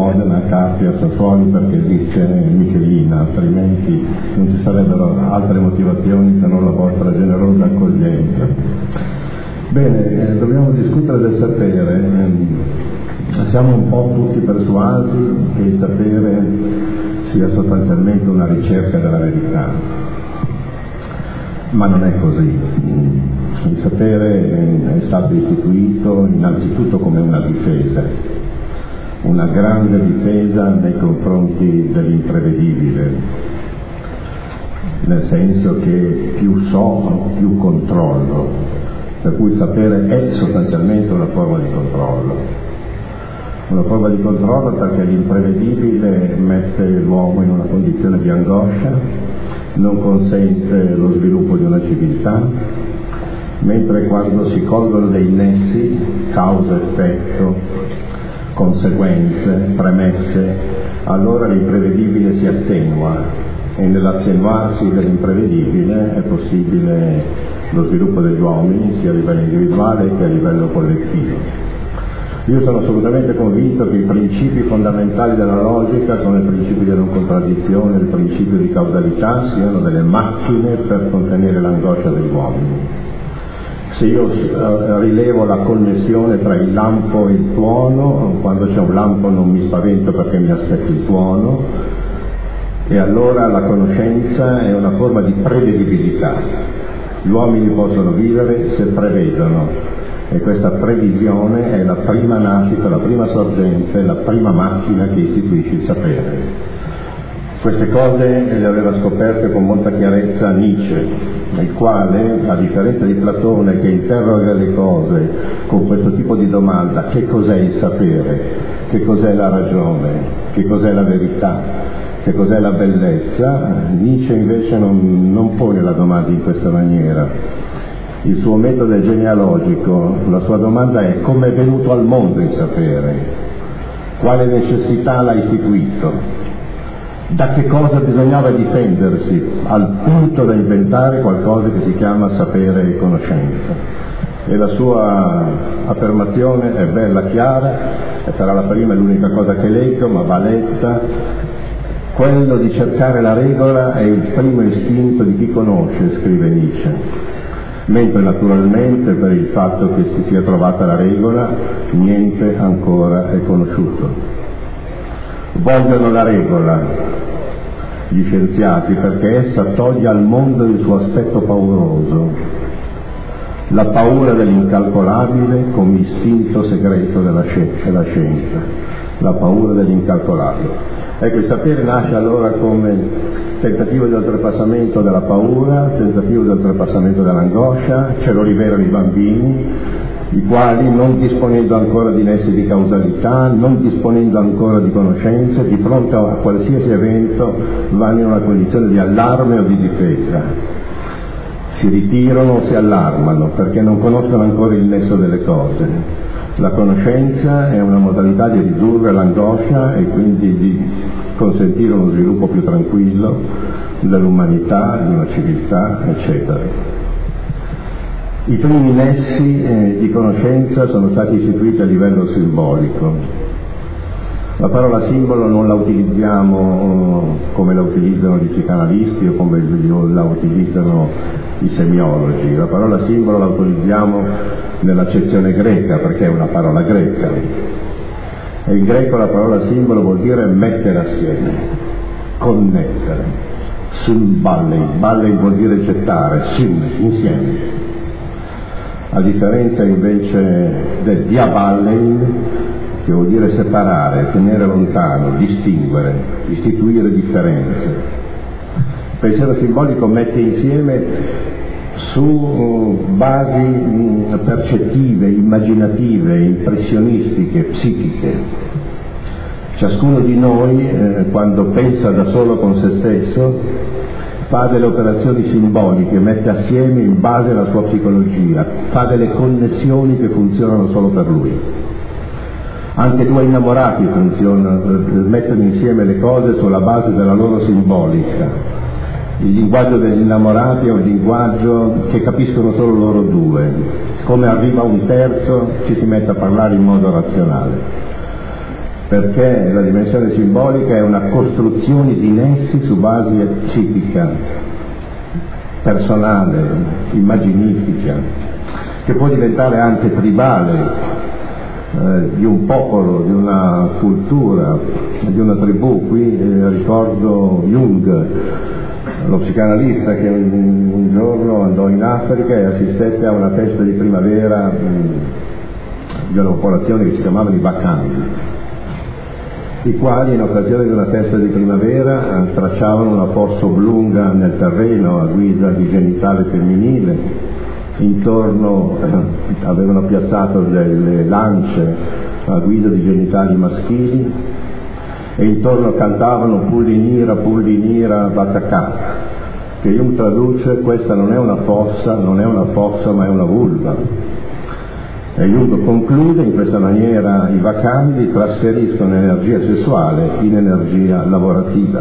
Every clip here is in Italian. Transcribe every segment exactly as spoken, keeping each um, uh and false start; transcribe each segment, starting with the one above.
Modena, Carpia, Sassuoli perché esiste Michelina, altrimenti non ci sarebbero altre motivazioni se non la vostra generosa accoglienza. Bene, eh, dobbiamo discutere del sapere. Siamo un po' tutti persuasi che il sapere sia sostanzialmente una ricerca della verità, ma non è così. Il sapere è stato istituito innanzitutto come una difesa, una grande difesa nei confronti dell'imprevedibile, nel senso che più so, più controllo, per cui il sapere è sostanzialmente una forma di controllo. Una forma di controllo perché l'imprevedibile mette l'uomo in una condizione di angoscia, non consente lo sviluppo di una civiltà, mentre quando si colgono dei nessi, causa-effetto, conseguenze, premesse, allora l'imprevedibile si attenua e nell'attenuarsi dell'imprevedibile è possibile lo sviluppo degli uomini sia a livello individuale che a livello collettivo. Io sono assolutamente convinto che i principi fondamentali della logica, come il principio di non contraddizione, il principio di causalità, siano delle macchine per contenere l'angoscia degli uomini. Se io rilevo la connessione tra il lampo e il tuono, quando c'è un lampo non mi spavento perché mi aspetto il tuono, e allora la conoscenza è una forma di prevedibilità. Gli uomini possono vivere se prevedono. E questa previsione è la prima nascita, la prima sorgente, la prima macchina che istituisce il sapere. Queste cose le aveva scoperte con molta chiarezza Nietzsche, il quale, a differenza di Platone che interroga le cose con questo tipo di domanda: che cos'è il sapere? Che cos'è la ragione? Che cos'è la verità? Che cos'è la bellezza? Nietzsche invece non, non pone la domanda in questa maniera. Il suo metodo è genealogico, la sua domanda è: come è venuto al mondo il sapere? Quale necessità l'ha istituito? Da che cosa bisognava difendersi, al punto da inventare qualcosa che si chiama sapere e conoscenza? E la sua affermazione è bella, chiara, e sarà la prima e l'unica cosa che leggo, ma va letta. Quello di cercare la regola è il primo istinto di chi conosce, scrive Nietzsche. Mentre naturalmente per il fatto che si sia trovata la regola niente ancora è conosciuto. Vogliono la regola gli scienziati perché essa toglie al mondo il suo aspetto pauroso, la paura dell'incalcolabile come istinto segreto della scienza, la paura dell'incalcolabile. Ecco, il sapere nasce allora come tentativo di oltrepassamento della paura, tentativo di oltrepassamento dell'angoscia. Ce lo rivelano i bambini, i quali, non disponendo ancora di nessi di causalità, non disponendo ancora di conoscenze, di fronte a qualsiasi evento vanno in una condizione di allarme o di difesa. Si ritirano o si allarmano perché non conoscono ancora il nesso delle cose. La conoscenza è una modalità di ridurre l'angoscia e quindi di consentire uno sviluppo più tranquillo dell'umanità, di una civiltà, eccetera. I primi nessi eh, di conoscenza sono stati istituiti a livello simbolico. La parola simbolo non la utilizziamo come la utilizzano gli psicanalisti o come la utilizzano i semiologi. La parola simbolo la utilizziamo nell'accezione greca perché è una parola greca. E in greco la parola simbolo vuol dire mettere assieme, connettere. Sul ballei, ballei vuol dire gettare, sim, insieme. A differenza invece del diaballein, che vuol dire separare, tenere lontano, distinguere, istituire differenze. Il pensiero simbolico mette insieme su basi percettive, immaginative, impressionistiche, psichiche. Ciascuno di noi, eh, quando pensa da solo con se stesso, fa delle operazioni simboliche, mette assieme in base alla sua psicologia, fa delle connessioni che funzionano solo per lui. Anche due innamorati funzionano, mettono insieme le cose sulla base della loro simbolica. Il linguaggio degli innamorati è un linguaggio che capiscono solo loro due. Come arriva un terzo ci si mette a parlare in modo razionale. perché la dimensione simbolica è una costruzione di nessi su base psichica, personale, immaginifica, che può diventare anche tribale, eh, di un popolo, di una cultura, di una tribù. Qui eh, ricordo Jung, lo psicanalista, che un, un giorno andò in Africa e assistette a una festa di primavera mh, di una popolazione che si chiamavano i Bacchanti, i quali in occasione di una festa di primavera eh, tracciavano una forza oblunga nel terreno a guisa di genitale femminile, intorno eh, avevano piazzato delle lance a guisa di genitali maschili e intorno cantavano Pullinira, Pullinira, Batacà, che Jung traduce: questa non è una fossa, non è una fossa ma è una vulva. E Jung conclude in questa maniera: i vacanti trasferiscono energia sessuale in energia lavorativa.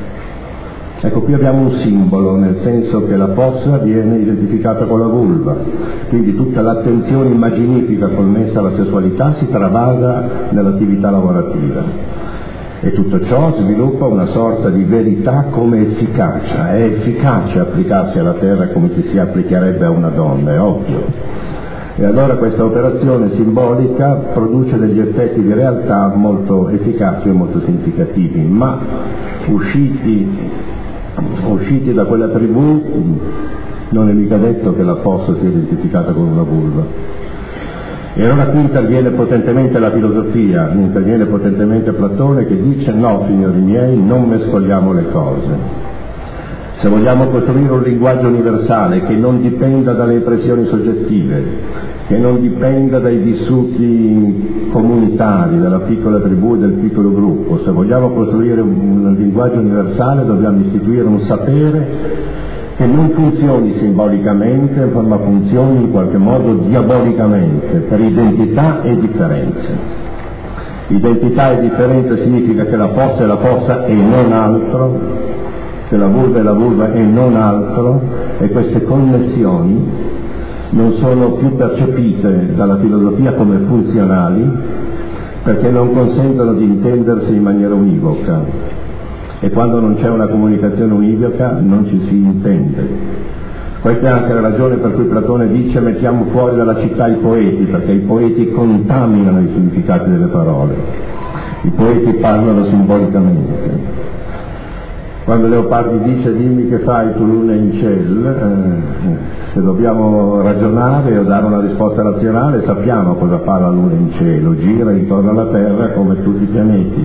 Ecco, qui abbiamo un simbolo, nel senso che la fossa viene identificata con la vulva, quindi tutta l'attenzione immaginifica connessa alla sessualità si travasa nell'attività lavorativa. E tutto ciò sviluppa una sorta di verità come efficacia. È efficace applicarsi alla terra come ci si applicherebbe a una donna, è ovvio. E allora questa operazione simbolica produce degli effetti di realtà molto efficaci e molto significativi, ma usciti, usciti da quella tribù non è mica detto che la fossa sia identificata con una vulva. E allora qui interviene potentemente la filosofia, interviene potentemente Platone, che dice: no, signori miei, non mescoliamo le cose. Se vogliamo costruire un linguaggio universale che non dipenda dalle impressioni soggettive, che non dipenda dai vissuti comunitari della piccola tribù e del piccolo gruppo, se vogliamo costruire un, un linguaggio universale dobbiamo istituire un sapere che non funzioni simbolicamente, ma funzioni in qualche modo diabolicamente, per identità e differenze. Identità e differenza significa che la fossa è la fossa e non altro, che la vulva è la vulva e non altro, e queste connessioni non sono più percepite dalla filosofia come funzionali, perché non consentono di intendersi in maniera univoca. E quando non c'è una comunicazione univoca non ci si intende. Questa è anche la ragione per cui Platone dice: mettiamo fuori dalla città i poeti, perché i poeti contaminano i significati delle parole, i poeti parlano simbolicamente. Quando Leopardi dice: dimmi che fai tu luna in ciel, eh, se dobbiamo ragionare o dare una risposta razionale sappiamo cosa fa la luna in cielo, gira intorno alla Terra come tutti i pianeti.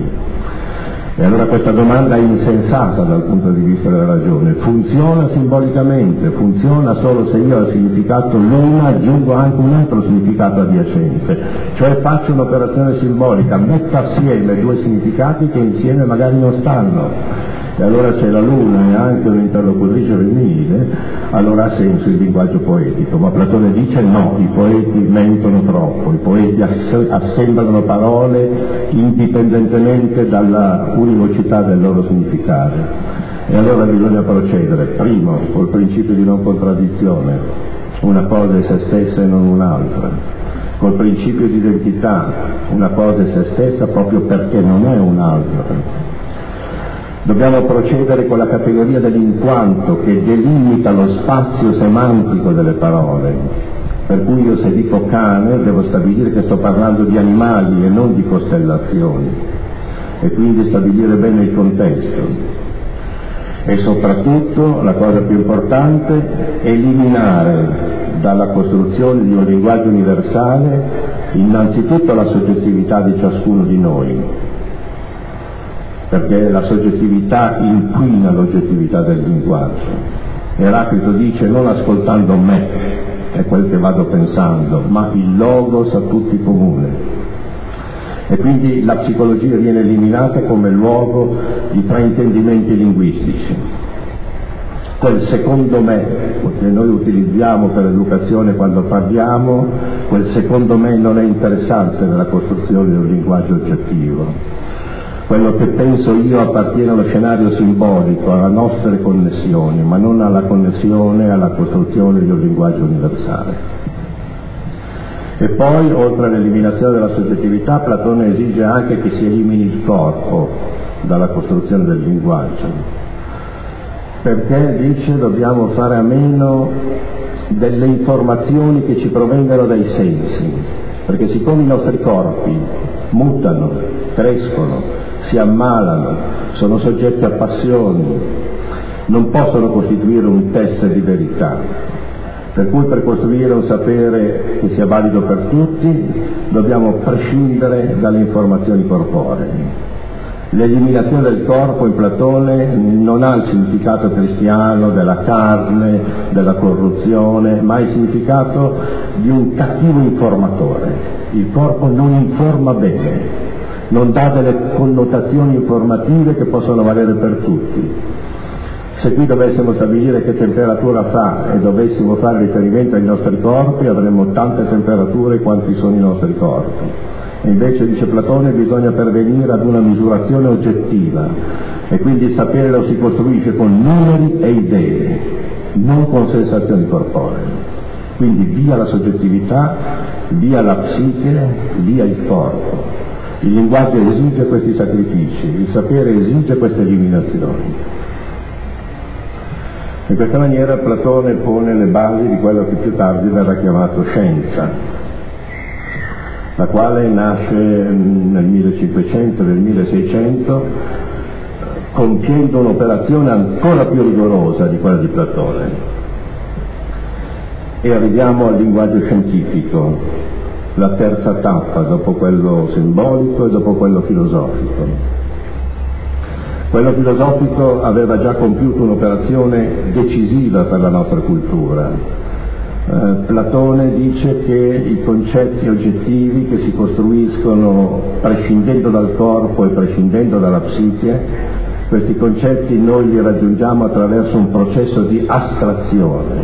E allora questa domanda è insensata dal punto di vista della ragione. Funziona simbolicamente, funziona solo se io al significato luna aggiungo anche un altro significato adiacente, cioè faccio un'operazione simbolica, metto assieme due significati che insieme magari non stanno. E allora se la luna è anche un'interlocutrice femminile, allora ha senso il linguaggio poetico. Ma Platone dice no, i poeti mentono troppo, i poeti ass- assemblano parole indipendentemente dalla univocità del loro significato. E allora bisogna procedere, primo, col principio di non contraddizione, una cosa è se stessa e non un'altra, col principio di identità, una cosa è se stessa proprio perché non è un'altra. Dobbiamo procedere con la categoria dell'inquanto, che delimita lo spazio semantico delle parole, per cui io se dico cane devo stabilire che sto parlando di animali e non di costellazioni, e quindi stabilire bene il contesto. E soprattutto, la cosa più importante, eliminare dalla costruzione di un linguaggio universale innanzitutto la soggettività di ciascuno di noi, perché la soggettività inquina l'oggettività del linguaggio. Eraclito dice: non ascoltando me, è quel che vado pensando, ma il logos a tutti comune. E quindi la psicologia viene eliminata come luogo di fraintendimenti linguistici. Quel secondo me che noi utilizziamo per educazione quando parliamo, quel secondo me non è interessante nella costruzione di un linguaggio oggettivo. Quello che penso io appartiene allo scenario simbolico, alle nostre connessioni, ma non alla connessione e alla costruzione di un linguaggio universale. E poi, oltre all'eliminazione della soggettività, Platone esige anche che si elimini il corpo dalla costruzione del linguaggio, perché dice dobbiamo fare a meno delle informazioni che ci provengono dai sensi, perché siccome i nostri corpi mutano, crescono, si ammalano, sono soggetti a passioni, non possono costituire un test di verità. Per cui per costruire un sapere che sia valido per tutti dobbiamo prescindere dalle informazioni corporee. L'eliminazione del corpo in Platone non ha il significato cristiano della carne, della corruzione, ma il significato di un cattivo informatore. Il corpo non informa bene, non dà delle connotazioni informative che possono valere per tutti. Se qui dovessimo stabilire che temperatura fa e dovessimo fare riferimento ai nostri corpi, avremmo tante temperature quanti sono i nostri corpi. E invece, dice Platone, bisogna pervenire ad una misurazione oggettiva, e quindi il sapere lo si costruisce con numeri e idee, non con sensazioni corporee. Quindi via la soggettività, via la psiche, via il corpo. Il linguaggio esige questi sacrifici, il sapere esige queste eliminazioni. In questa maniera Platone pone le basi di quello che più tardi verrà chiamato scienza, la quale nasce nel millecinquecento e nel milleseicento compiendo un'operazione ancora più rigorosa di quella di Platone. E arriviamo al linguaggio scientifico, la terza tappa dopo quello simbolico e dopo quello filosofico. Quello filosofico aveva già compiuto un'operazione decisiva per la nostra cultura. Eh, Platone dice che i concetti oggettivi che si costruiscono prescindendo dal corpo e prescindendo dalla psiche, questi concetti noi li raggiungiamo attraverso un processo di astrazione.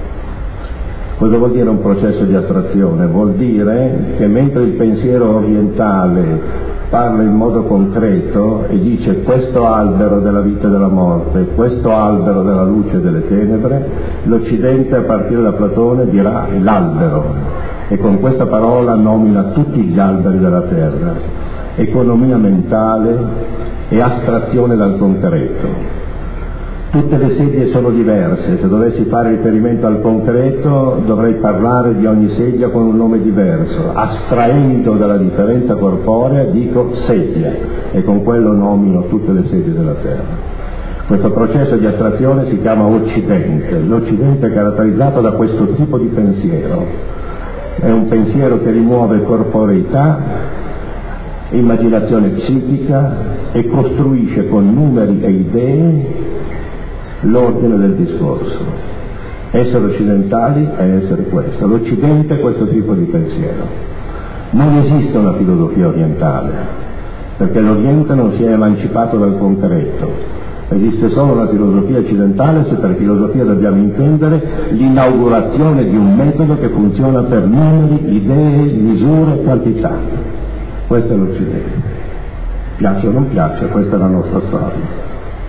Cosa vuol dire un processo di astrazione? Vuol dire che mentre il pensiero orientale parla in modo concreto e dice questo albero della vita e della morte, questo albero della luce e delle tenebre, l'Occidente a partire da Platone dirà l'albero, e con questa parola nomina tutti gli alberi della terra, economia mentale e astrazione dal concreto. Tutte le sedie sono diverse, se dovessi fare riferimento al concreto dovrei parlare di ogni sedia con un nome diverso, astraendo dalla differenza corporea dico sedia, e con quello nomino tutte le sedie della terra. Questo processo di astrazione si chiama Occidente. L'Occidente è caratterizzato da questo tipo di pensiero, è un pensiero che rimuove corporeità, immaginazione psichica e costruisce con numeri e idee l'ordine del discorso. Essere occidentali è essere questo. L'Occidente è questo tipo di pensiero. Non esiste una filosofia orientale, perché l'Oriente non si è emancipato dal concreto. Esiste solo una filosofia occidentale, se per filosofia dobbiamo intendere l'inaugurazione di un metodo che funziona per numeri, idee, misure, quantità. Questo è l'Occidente. Piace o non piace, questa è la nostra storia.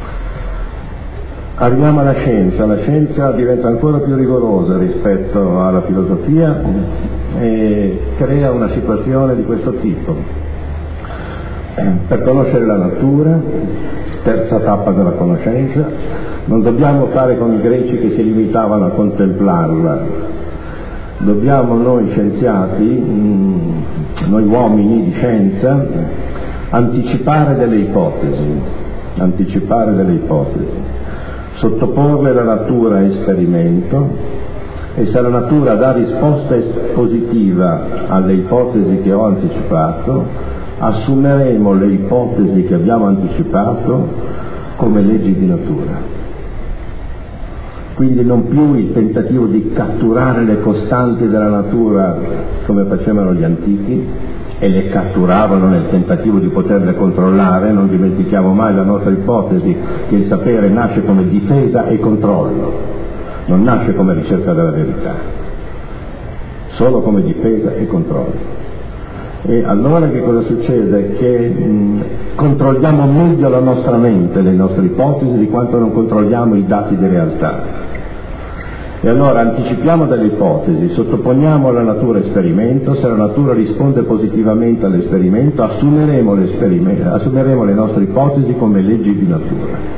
Arriviamo alla scienza. La scienza diventa ancora più rigorosa rispetto alla filosofia e crea una situazione di questo tipo. Per conoscere la natura, terza tappa della conoscenza, non dobbiamo fare come i greci che si limitavano a contemplarla. Dobbiamo noi scienziati, noi uomini di scienza, anticipare delle ipotesi, anticipare delle ipotesi. Sottoporre la natura a esperimento, e se la natura dà risposta positiva alle ipotesi che ho anticipato, assumeremo le ipotesi che abbiamo anticipato come leggi di natura. Quindi non più il tentativo di catturare le costanti della natura come facevano gli antichi, e le catturavano nel tentativo di poterle controllare. Non dimentichiamo mai la nostra ipotesi che il sapere nasce come difesa e controllo, non nasce come ricerca della verità, solo come difesa e controllo. E allora che cosa succede? Che mh, controlliamo meglio la nostra mente, le nostre ipotesi, di quanto non controlliamo i dati di realtà. E allora anticipiamo delle ipotesi, sottoponiamo la natura esperimento, se la natura risponde positivamente all'esperimento, assumeremo, assumeremo le nostre ipotesi come leggi di natura.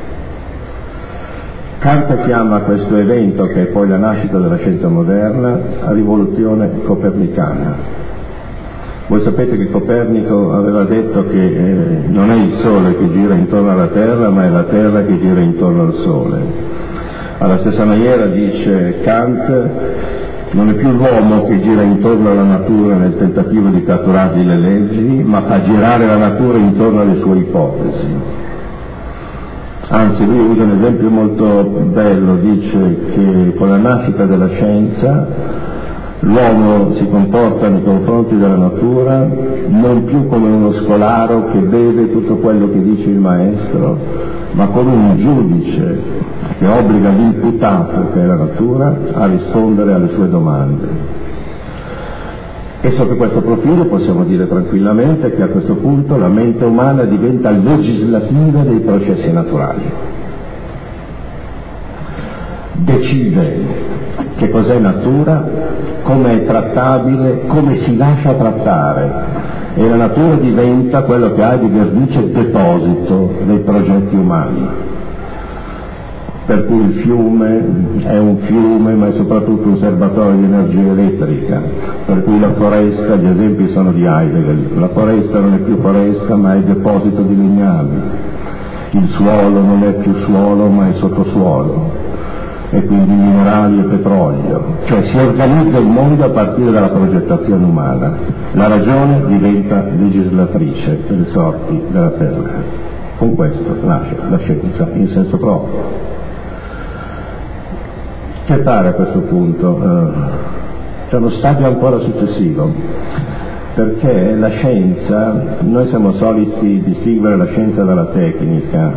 Kant chiama questo evento, che è poi la nascita della scienza moderna, la rivoluzione copernicana. Voi sapete che Copernico aveva detto che eh, non è il Sole che gira intorno alla Terra, ma è la Terra che gira intorno al Sole. Alla stessa maniera, dice Kant, non è più l'uomo che gira intorno alla natura nel tentativo di catturargli le leggi, ma fa girare la natura intorno alle sue ipotesi. Anzi, lui usa un esempio molto bello, dice che con la nascita della scienza l'uomo si comporta nei confronti della natura non più come uno scolaro che beve tutto quello che dice il maestro, ma come un giudice che obbliga l'imputato, che è la natura, a rispondere alle sue domande. E sotto questo profilo possiamo dire tranquillamente che a questo punto la mente umana diventa legislativa dei processi naturali. Decide che cos'è natura, come è trattabile, come si lascia trattare, e la natura diventa quello che ha di vernice deposito dei progetti umani. Per cui il fiume è un fiume, ma è soprattutto un serbatoio di energia elettrica, per cui la foresta, gli esempi sono di Heidegger, la foresta non è più foresta ma è deposito di legnami, il suolo non è più suolo ma è sottosuolo, e quindi minerali e petrolio, cioè si organizza il mondo a partire dalla progettazione umana. La ragione diventa legislatrice delle sorti della Terra. Con questo nasce la scienza in senso proprio. Che fare a questo punto? Uh, c'è uno stadio ancora successivo, perché la scienza, noi siamo soliti distinguere la scienza dalla tecnica,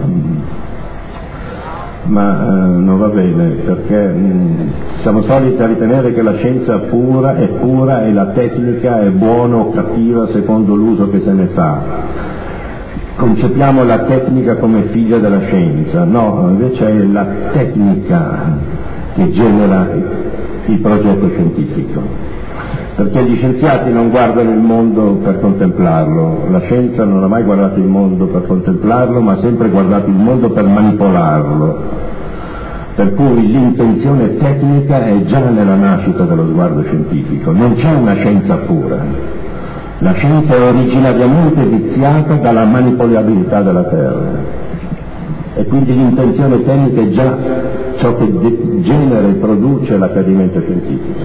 ma uh, non va bene, perché mh, siamo soliti a ritenere che la scienza pura è pura e la tecnica è buona o cattiva secondo l'uso che se ne fa. Concepiamo la tecnica come figlia della scienza, no, invece è la tecnica che genera il progetto scientifico, perché gli scienziati non guardano il mondo per contemplarlo, la scienza non ha mai guardato il mondo per contemplarlo, ma ha sempre guardato il mondo per manipolarlo, per cui l'intenzione tecnica è già nella nascita dello sguardo scientifico, non c'è una scienza pura, la scienza è originariamente viziata dalla manipolabilità della Terra. E quindi l'intenzione tecnica è già ciò che de- genera e produce l'accadimento scientifico.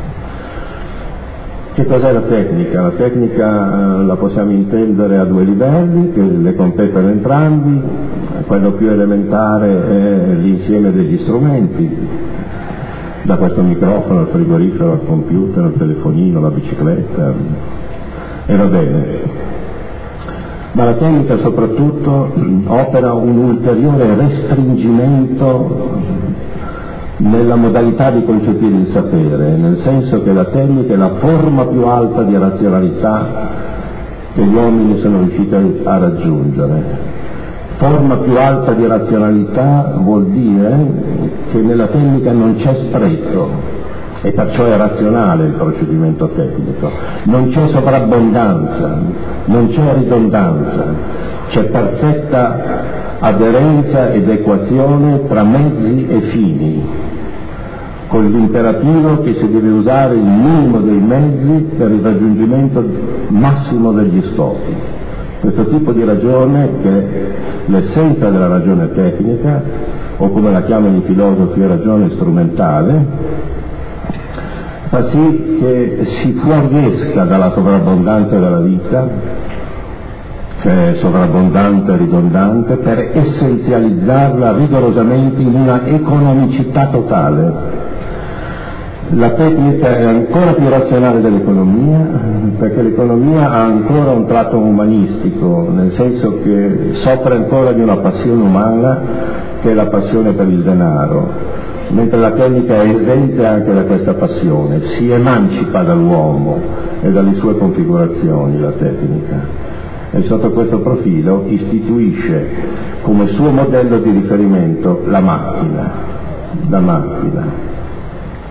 Che cos'è la tecnica? La tecnica eh, la possiamo intendere a due livelli, che le competono entrambi. Quello più elementare è l'insieme degli strumenti, da questo microfono al frigorifero, al computer, al telefonino, alla bicicletta, e va bene. Ma la tecnica soprattutto opera un ulteriore restringimento nella modalità di concepire il sapere, nel senso che la tecnica è la forma più alta di razionalità che gli uomini sono riusciti a raggiungere. Forma più alta di razionalità vuol dire che nella tecnica non c'è spreco, e perciò è razionale il procedimento tecnico, non c'è sovrabbondanza, non c'è ridondanza, c'è perfetta aderenza ed equazione tra mezzi e fini, con l'imperativo che si deve usare il minimo dei mezzi per il raggiungimento massimo degli scopi. Questo tipo di ragione, che è l'essenza della ragione tecnica, o come la chiamano i filosofi ragione strumentale, fa sì che si fuoriesca dalla sovrabbondanza della vita, che è sovrabbondante e ridondante, per essenzializzarla rigorosamente in una economicità totale. La tecnica è ancora più razionale dell'economia, perché l'economia ha ancora un tratto umanistico, nel senso che soffre ancora di una passione umana, che è la passione per il denaro, mentre la tecnica è esente anche da questa passione, si emancipa dall'uomo e dalle sue configurazioni la tecnica, e sotto questo profilo istituisce come suo modello di riferimento la macchina, la macchina.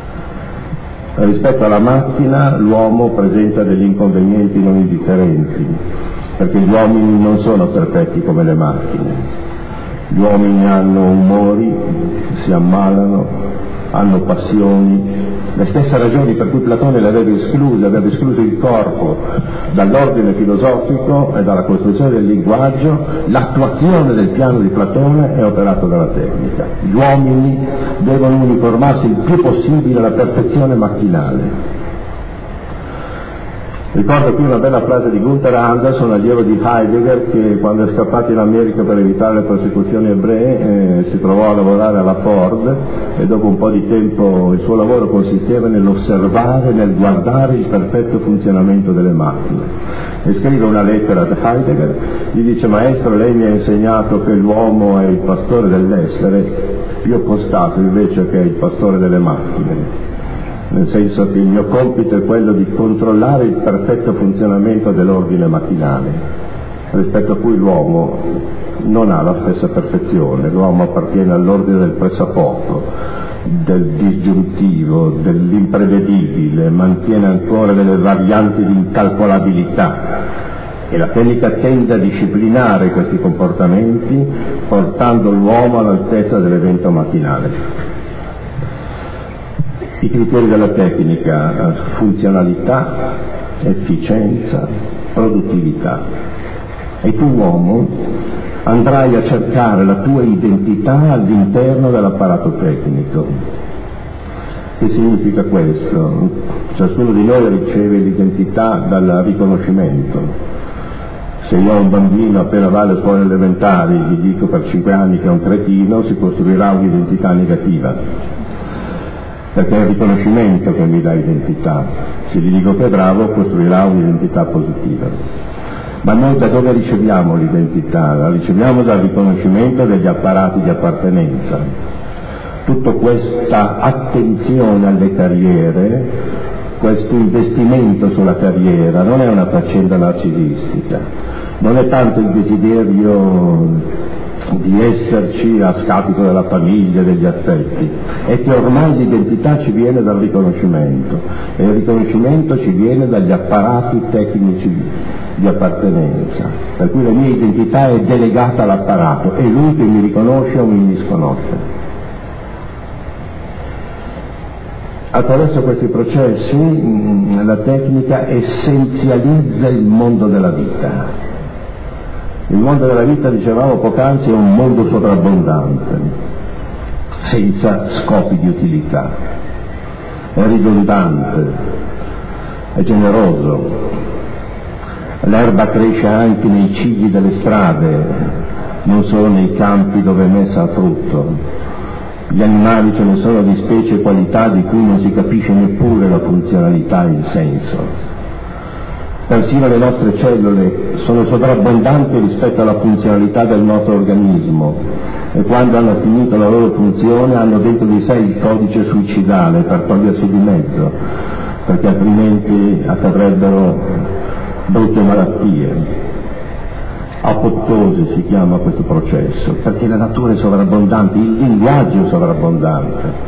Rispetto alla macchina l'uomo presenta degli inconvenienti non indifferenti, perché gli uomini non sono perfetti come le macchine. Gli uomini hanno umori, si ammalano, hanno passioni, le stesse ragioni per cui Platone le aveva escluse, aveva escluso il corpo dall'ordine filosofico e dalla costruzione del linguaggio. L'attuazione del piano di Platone è operata dalla tecnica. Gli uomini devono uniformarsi il più possibile alla perfezione macchinale. Ricordo qui una bella frase di Gunther Anderson, allievo di Heidegger, che quando è scappato in America per evitare le persecuzioni ebree eh, si trovò a lavorare alla Ford, e dopo un po' di tempo il suo lavoro consisteva nell'osservare, nel guardare il perfetto funzionamento delle macchine. E scrive una lettera ad Heidegger, gli dice: maestro, lei mi ha insegnato che l'uomo è il pastore dell'essere, io ho constato invece che è il pastore delle macchine. Nel senso che il mio compito è quello di controllare il perfetto funzionamento dell'ordine macchinale, rispetto a cui l'uomo non ha la stessa perfezione. L'uomo appartiene all'ordine del pressapoco, del disgiuntivo, dell'imprevedibile, mantiene ancora delle varianti di incalcolabilità, e la tecnica tende a disciplinare questi comportamenti portando l'uomo all'altezza dell'evento macchinale. I criteri della tecnica: funzionalità, efficienza, produttività. E tu, uomo, andrai a cercare la tua identità all'interno dell'apparato tecnico. Che significa questo? Ciascuno di noi riceve l'identità dal riconoscimento. Se io ho un bambino appena va alle scuole elementari, gli dico per cinque anni che è un cretino, si costruirà un'identità negativa, perché è il riconoscimento che mi dà identità. Se gli dico che è bravo, costruirà un'identità positiva. Ma noi da dove riceviamo l'identità? La riceviamo dal riconoscimento degli apparati di appartenenza. Tutta questa attenzione alle carriere, questo investimento sulla carriera, non è una faccenda narcisistica, non è tanto il desiderio di esserci a scapito della famiglia, degli affetti, è che ormai l'identità ci viene dal riconoscimento, e il riconoscimento ci viene dagli apparati tecnici di appartenenza, per cui la mia identità è delegata all'apparato, è lui che mi riconosce o mi misconosce. Attraverso questi processi la tecnica essenzializza il mondo della vita. Il mondo della vita, dicevamo poc'anzi, è un mondo sovrabbondante, senza scopi di utilità, è ridondante, è generoso. L'erba cresce anche nei cigli delle strade, non solo nei campi dove è messa a frutto. Gli animali ce ne sono di specie e qualità di cui non si capisce neppure la funzionalità e il senso. Persino le nostre cellule sono sovrabbondanti rispetto alla funzionalità del nostro organismo, e quando hanno finito la loro funzione hanno dentro di sé il codice suicidale per togliersi di mezzo, perché altrimenti accadrebbero brutte malattie. Apoptosi si chiama questo processo, perché la natura è sovrabbondante, il linguaggio è sovrabbondante.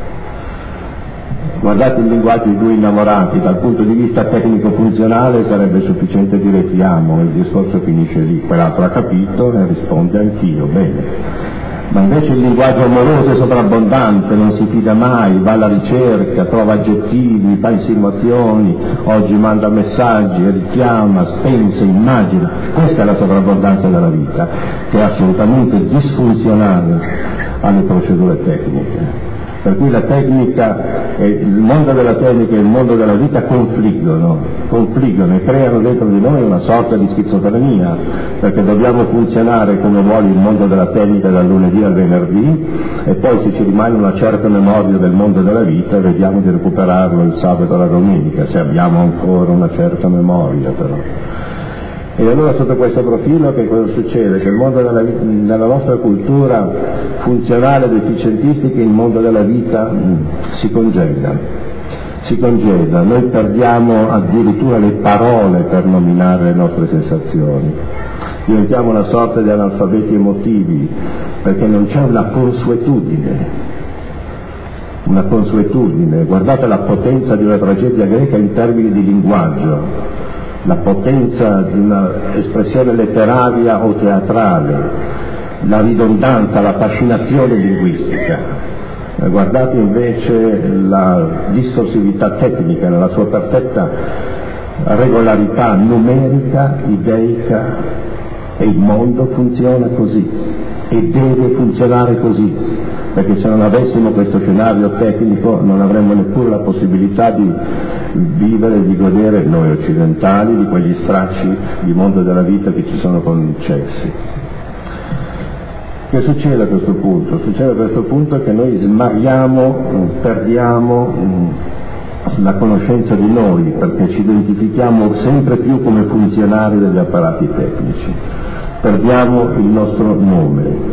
Guardate il linguaggio di due innamorati, dal punto di vista tecnico-funzionale sarebbe sufficiente dire ti amo, il discorso finisce lì, quell'altro ha capito e risponde anch'io, bene. Ma invece il linguaggio amoroso è sovrabbondante, non si fida mai, va alla ricerca, trova aggettivi, fa insinuazioni, oggi manda messaggi, richiama, pensa, immagina. Questa è la sovrabbondanza della vita, che è assolutamente disfunzionale alle procedure tecniche. Per cui la tecnica, e il mondo della tecnica e il mondo della vita confliggono, confliggono e creano dentro di noi una sorta di schizofrenia, perché dobbiamo funzionare come vuole il mondo della tecnica dal lunedì al venerdì, e poi se ci rimane una certa memoria del mondo della vita vediamo di recuperarlo il sabato e la domenica, se abbiamo ancora una certa memoria però. E allora sotto questo profilo che cosa succede? Che il mondo della, nella nostra cultura funzionale ed efficientistica, il mondo della vita mh, si congeda, si congeda, noi perdiamo addirittura le parole per nominare le nostre sensazioni, diventiamo una sorta di analfabeti emotivi, perché non c'è una consuetudine. una consuetudine. Guardate la potenza di una tragedia greca in termini di linguaggio, la potenza di un'espressione letteraria o teatrale, la ridondanza, la fascinazione linguistica. Guardate invece la distorsività tecnica nella sua perfetta regolarità numerica, ideica, e il mondo funziona così e deve funzionare così, perché se non avessimo questo scenario tecnico non avremmo neppure la possibilità di vivere e di godere, noi occidentali, di quegli stracci di mondo della vita che ci sono concessi. Che succede a questo punto? Succede a questo punto che noi smariamo, perdiamo la conoscenza di noi, perché ci identifichiamo sempre più come funzionari degli apparati tecnici, perdiamo il nostro nome.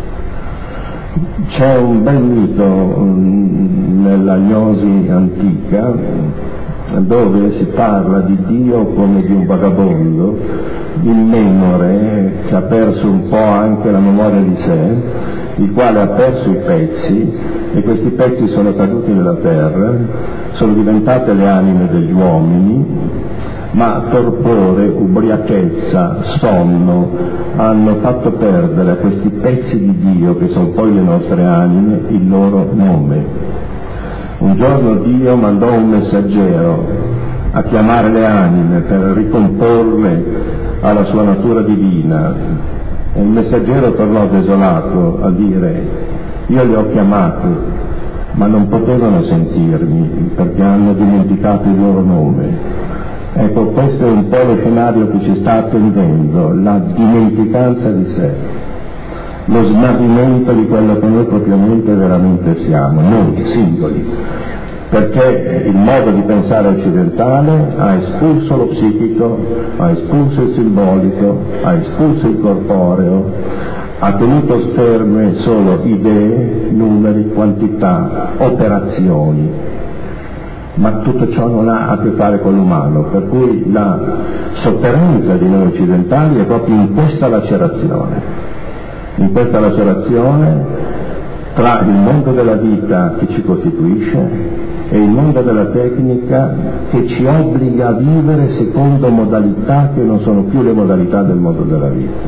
C'è un bel mito nella gnosi antica dove si parla di Dio come di un vagabondo, immemore, che ha perso un po' anche la memoria di sé, il quale ha perso i pezzi, e questi pezzi sono caduti nella terra, sono diventate le anime degli uomini, ma torpore, ubriachezza, sonno hanno fatto perdere a questi pezzi di Dio, che sono poi le nostre anime, il loro nome. Un giorno Dio mandò un messaggero a chiamare le anime per ricomporle alla sua natura divina, e il messaggero tornò desolato a dire: io li ho chiamati, ma non potevano sentirmi perché hanno dimenticato il loro nome. Ecco, questo è un po' lo scenario che ci sta attendendo, la dimenticanza di sé, lo smarrimento di quello che noi propriamente veramente siamo, noi singoli, perché il modo di pensare occidentale ha espulso lo psichico, ha espulso il simbolico, ha espulso il corporeo, ha tenuto ferme solo idee, numeri, quantità, operazioni. Ma tutto ciò non ha a che fare con l'umano, per cui la sofferenza di noi occidentali è proprio in questa lacerazione, in questa lacerazione tra il mondo della vita che ci costituisce e il mondo della tecnica che ci obbliga a vivere secondo modalità che non sono più le modalità del mondo della vita.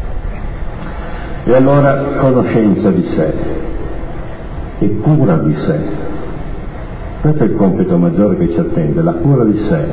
E allora conoscenza di sé e cura di sé. Questo è il compito maggiore che ci attende, la cura di sé.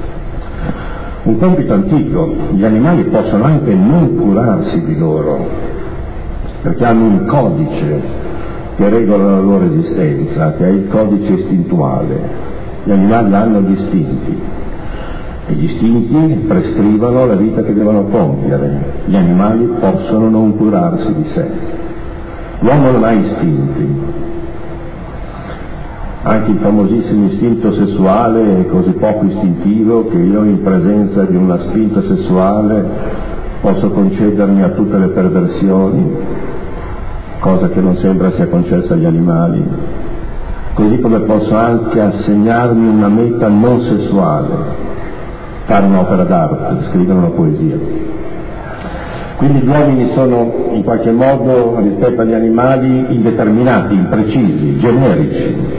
Un compito antico. Gli animali possono anche non curarsi di loro, perché hanno un codice che regola la loro esistenza, che è il codice istintuale. Gli animali hanno gli istinti, e gli istinti prescrivono la vita che devono compiere. Gli animali possono non curarsi di sé. L'uomo non ha istinti. Anche il famosissimo istinto sessuale è così poco istintivo che io, in presenza di una spinta sessuale, posso concedermi a tutte le perversioni, cosa che non sembra sia concessa agli animali, così come posso anche assegnarmi una meta non sessuale, fare un'opera d'arte, scrivere una poesia. Quindi gli uomini sono in qualche modo, rispetto agli animali, indeterminati, imprecisi, generici.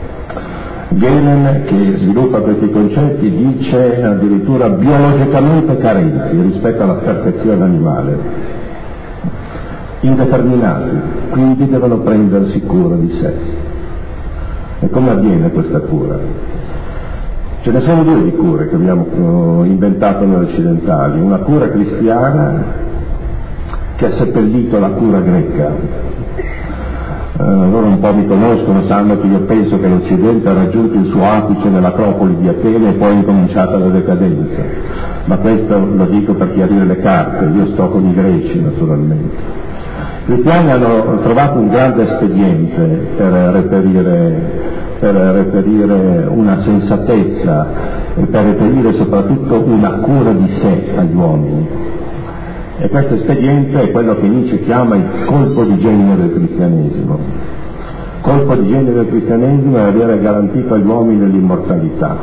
Gehlen, che sviluppa questi concetti, dice addirittura biologicamente carenti rispetto alla perfezione animale, indeterminati, quindi devono prendersi cura di sé. E come avviene questa cura? Ce ne sono due di cure che abbiamo inventato noi occidentali: una cura cristiana che ha seppellito la cura greca. Eh, loro un po' mi conoscono, sanno che io penso che l'Occidente ha raggiunto il suo apice nell'Acropoli di Atene e poi è incominciata la decadenza, ma questo lo dico per chiarire le carte, io sto con i greci naturalmente. I cristiani hanno trovato un grande espediente per reperire, per reperire una sensatezza e per reperire soprattutto una cura di sé agli uomini. E questo espediente è quello che Nietzsche chiama il colpo di genio del cristianesimo. Colpo di genio del cristianesimo è avere garantito agli uomini l'immortalità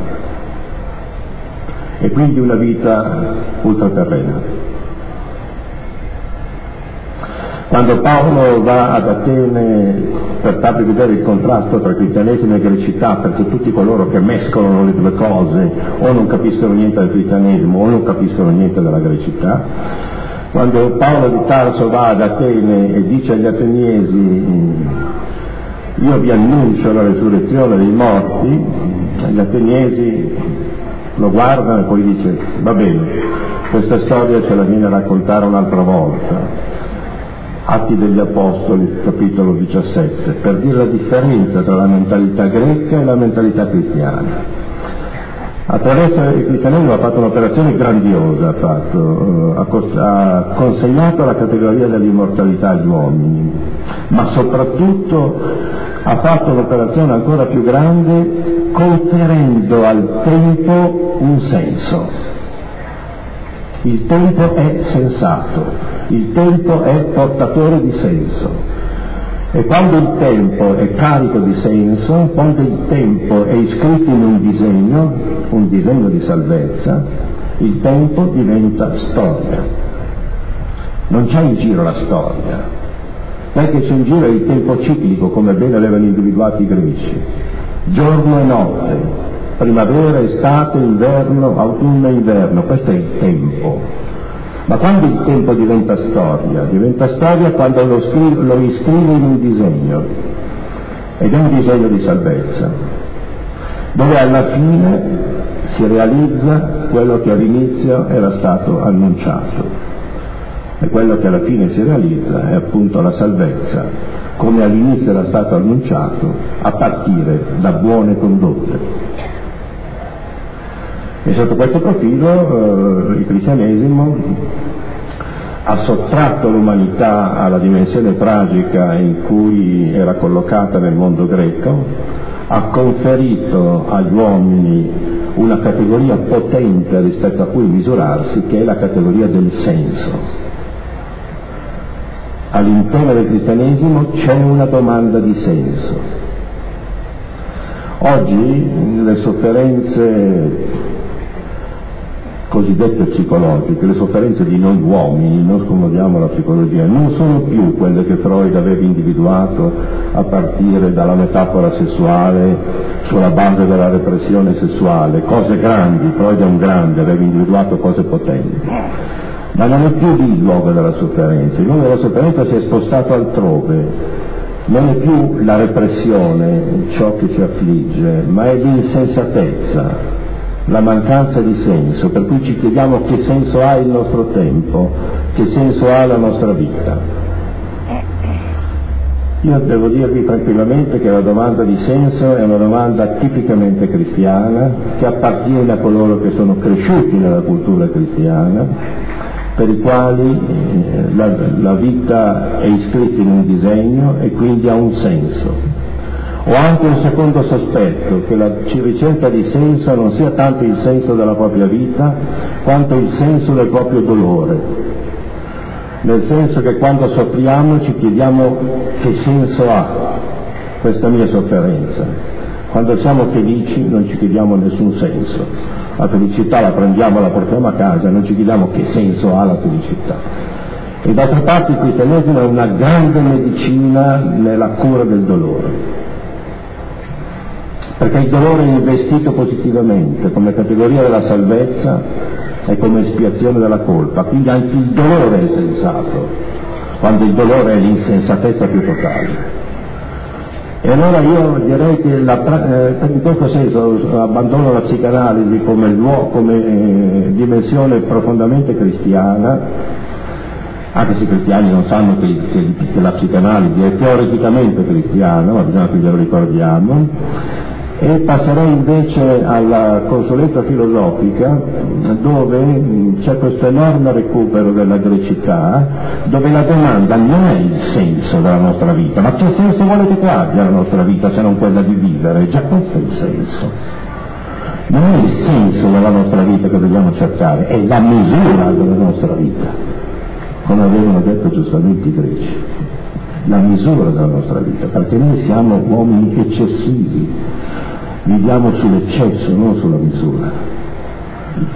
e quindi una vita ultraterrena. Quando Paolo va ad Atene per farvi vedere il contrasto tra cristianesimo e grecità, perché tutti coloro che mescolano le due cose o non capiscono niente del cristianesimo o non capiscono niente della grecità, quando Paolo di Tarso va ad Atene e dice agli ateniesi io vi annuncio la resurrezione dei morti, gli ateniesi lo guardano e poi dice va bene, questa storia ce la viene a raccontare un'altra volta. Atti degli Apostoli, capitolo diciassette, per dire la differenza tra la mentalità greca e la mentalità cristiana. Attraverso il cristianesimo ha fatto un'operazione grandiosa, ha, fatto, ha, cos- ha consegnato la categoria dell'immortalità agli uomini, ma soprattutto ha fatto un'operazione ancora più grande conferendo al tempo un senso. Il tempo è sensato, il tempo è portatore di senso. E quando il tempo è carico di senso, quando il tempo è iscritto in un disegno, un disegno di salvezza, il tempo diventa storia. Non c'è in giro la storia, non è che c'è in giro il tempo ciclico, come bene l'avevano individuato i greci, giorno e notte, primavera, estate, inverno, autunno e inverno, questo è il tempo. Ma quando il tempo diventa storia? Diventa storia quando lo, scrive, lo iscrive in un disegno, ed è un disegno di salvezza, dove alla fine si realizza quello che all'inizio era stato annunciato. E quello che alla fine si realizza è appunto la salvezza, come all'inizio era stato annunciato, a partire da buone condotte. E sotto questo profilo eh, il cristianesimo ha sottratto l'umanità alla dimensione tragica in cui era collocata nel mondo greco, ha conferito agli uomini una categoria potente rispetto a cui misurarsi, che è la categoria del senso. All'interno del cristianesimo c'è una domanda di senso. Oggi le sofferenze cosiddette psicologiche, le sofferenze di noi uomini, non scomodiamo la psicologia, non sono più quelle che Freud aveva individuato a partire dalla metafora sessuale sulla base della repressione sessuale, cose grandi, Freud è un grande, aveva individuato cose potenti, ma non è più lì il luogo della sofferenza, il luogo della sofferenza si è spostato altrove, non è più la repressione ciò che ci affligge, ma è l'insensatezza, la mancanza di senso, per cui ci chiediamo che senso ha il nostro tempo, che senso ha la nostra vita. Io devo dirvi tranquillamente che la domanda di senso è una domanda tipicamente cristiana, che appartiene a coloro che sono cresciuti nella cultura cristiana, per i quali eh, la, la vita è iscritta in un disegno e quindi ha un senso. Ho anche un secondo sospetto, che la ricerca di senso non sia tanto il senso della propria vita, quanto il senso del proprio dolore. Nel senso che quando soffriamo ci chiediamo che senso ha questa mia sofferenza. Quando siamo felici non ci chiediamo nessun senso. La felicità la prendiamo, la portiamo a casa, non ci chiediamo che senso ha la felicità. E d'altra parte il cristianesimo è una grande medicina nella cura del dolore. Perché il dolore è investito positivamente come categoria della salvezza e come espiazione della colpa, quindi anche il dolore è sensato, quando il dolore è l'insensatezza più totale. E allora io direi che la, eh, in questo senso abbandono la psicanalisi come, luogo, come eh, dimensione profondamente cristiana, anche se i cristiani non sanno che, che, che la psicanalisi è teoreticamente cristiana, ma bisogna che glielo ricordiamo. E passerei invece alla consulenza filosofica, dove c'è questo enorme recupero della grecità, dove la domanda non è il senso della nostra vita, ma che senso volete che abbia la nostra vita se non quella di vivere? Già questo è il senso. Non è il senso della nostra vita che dobbiamo cercare, è la misura della nostra vita, come avevano detto giustamente i greci, la misura della nostra vita, perché noi siamo uomini eccessivi. Viviamo sull'eccesso, non sulla misura.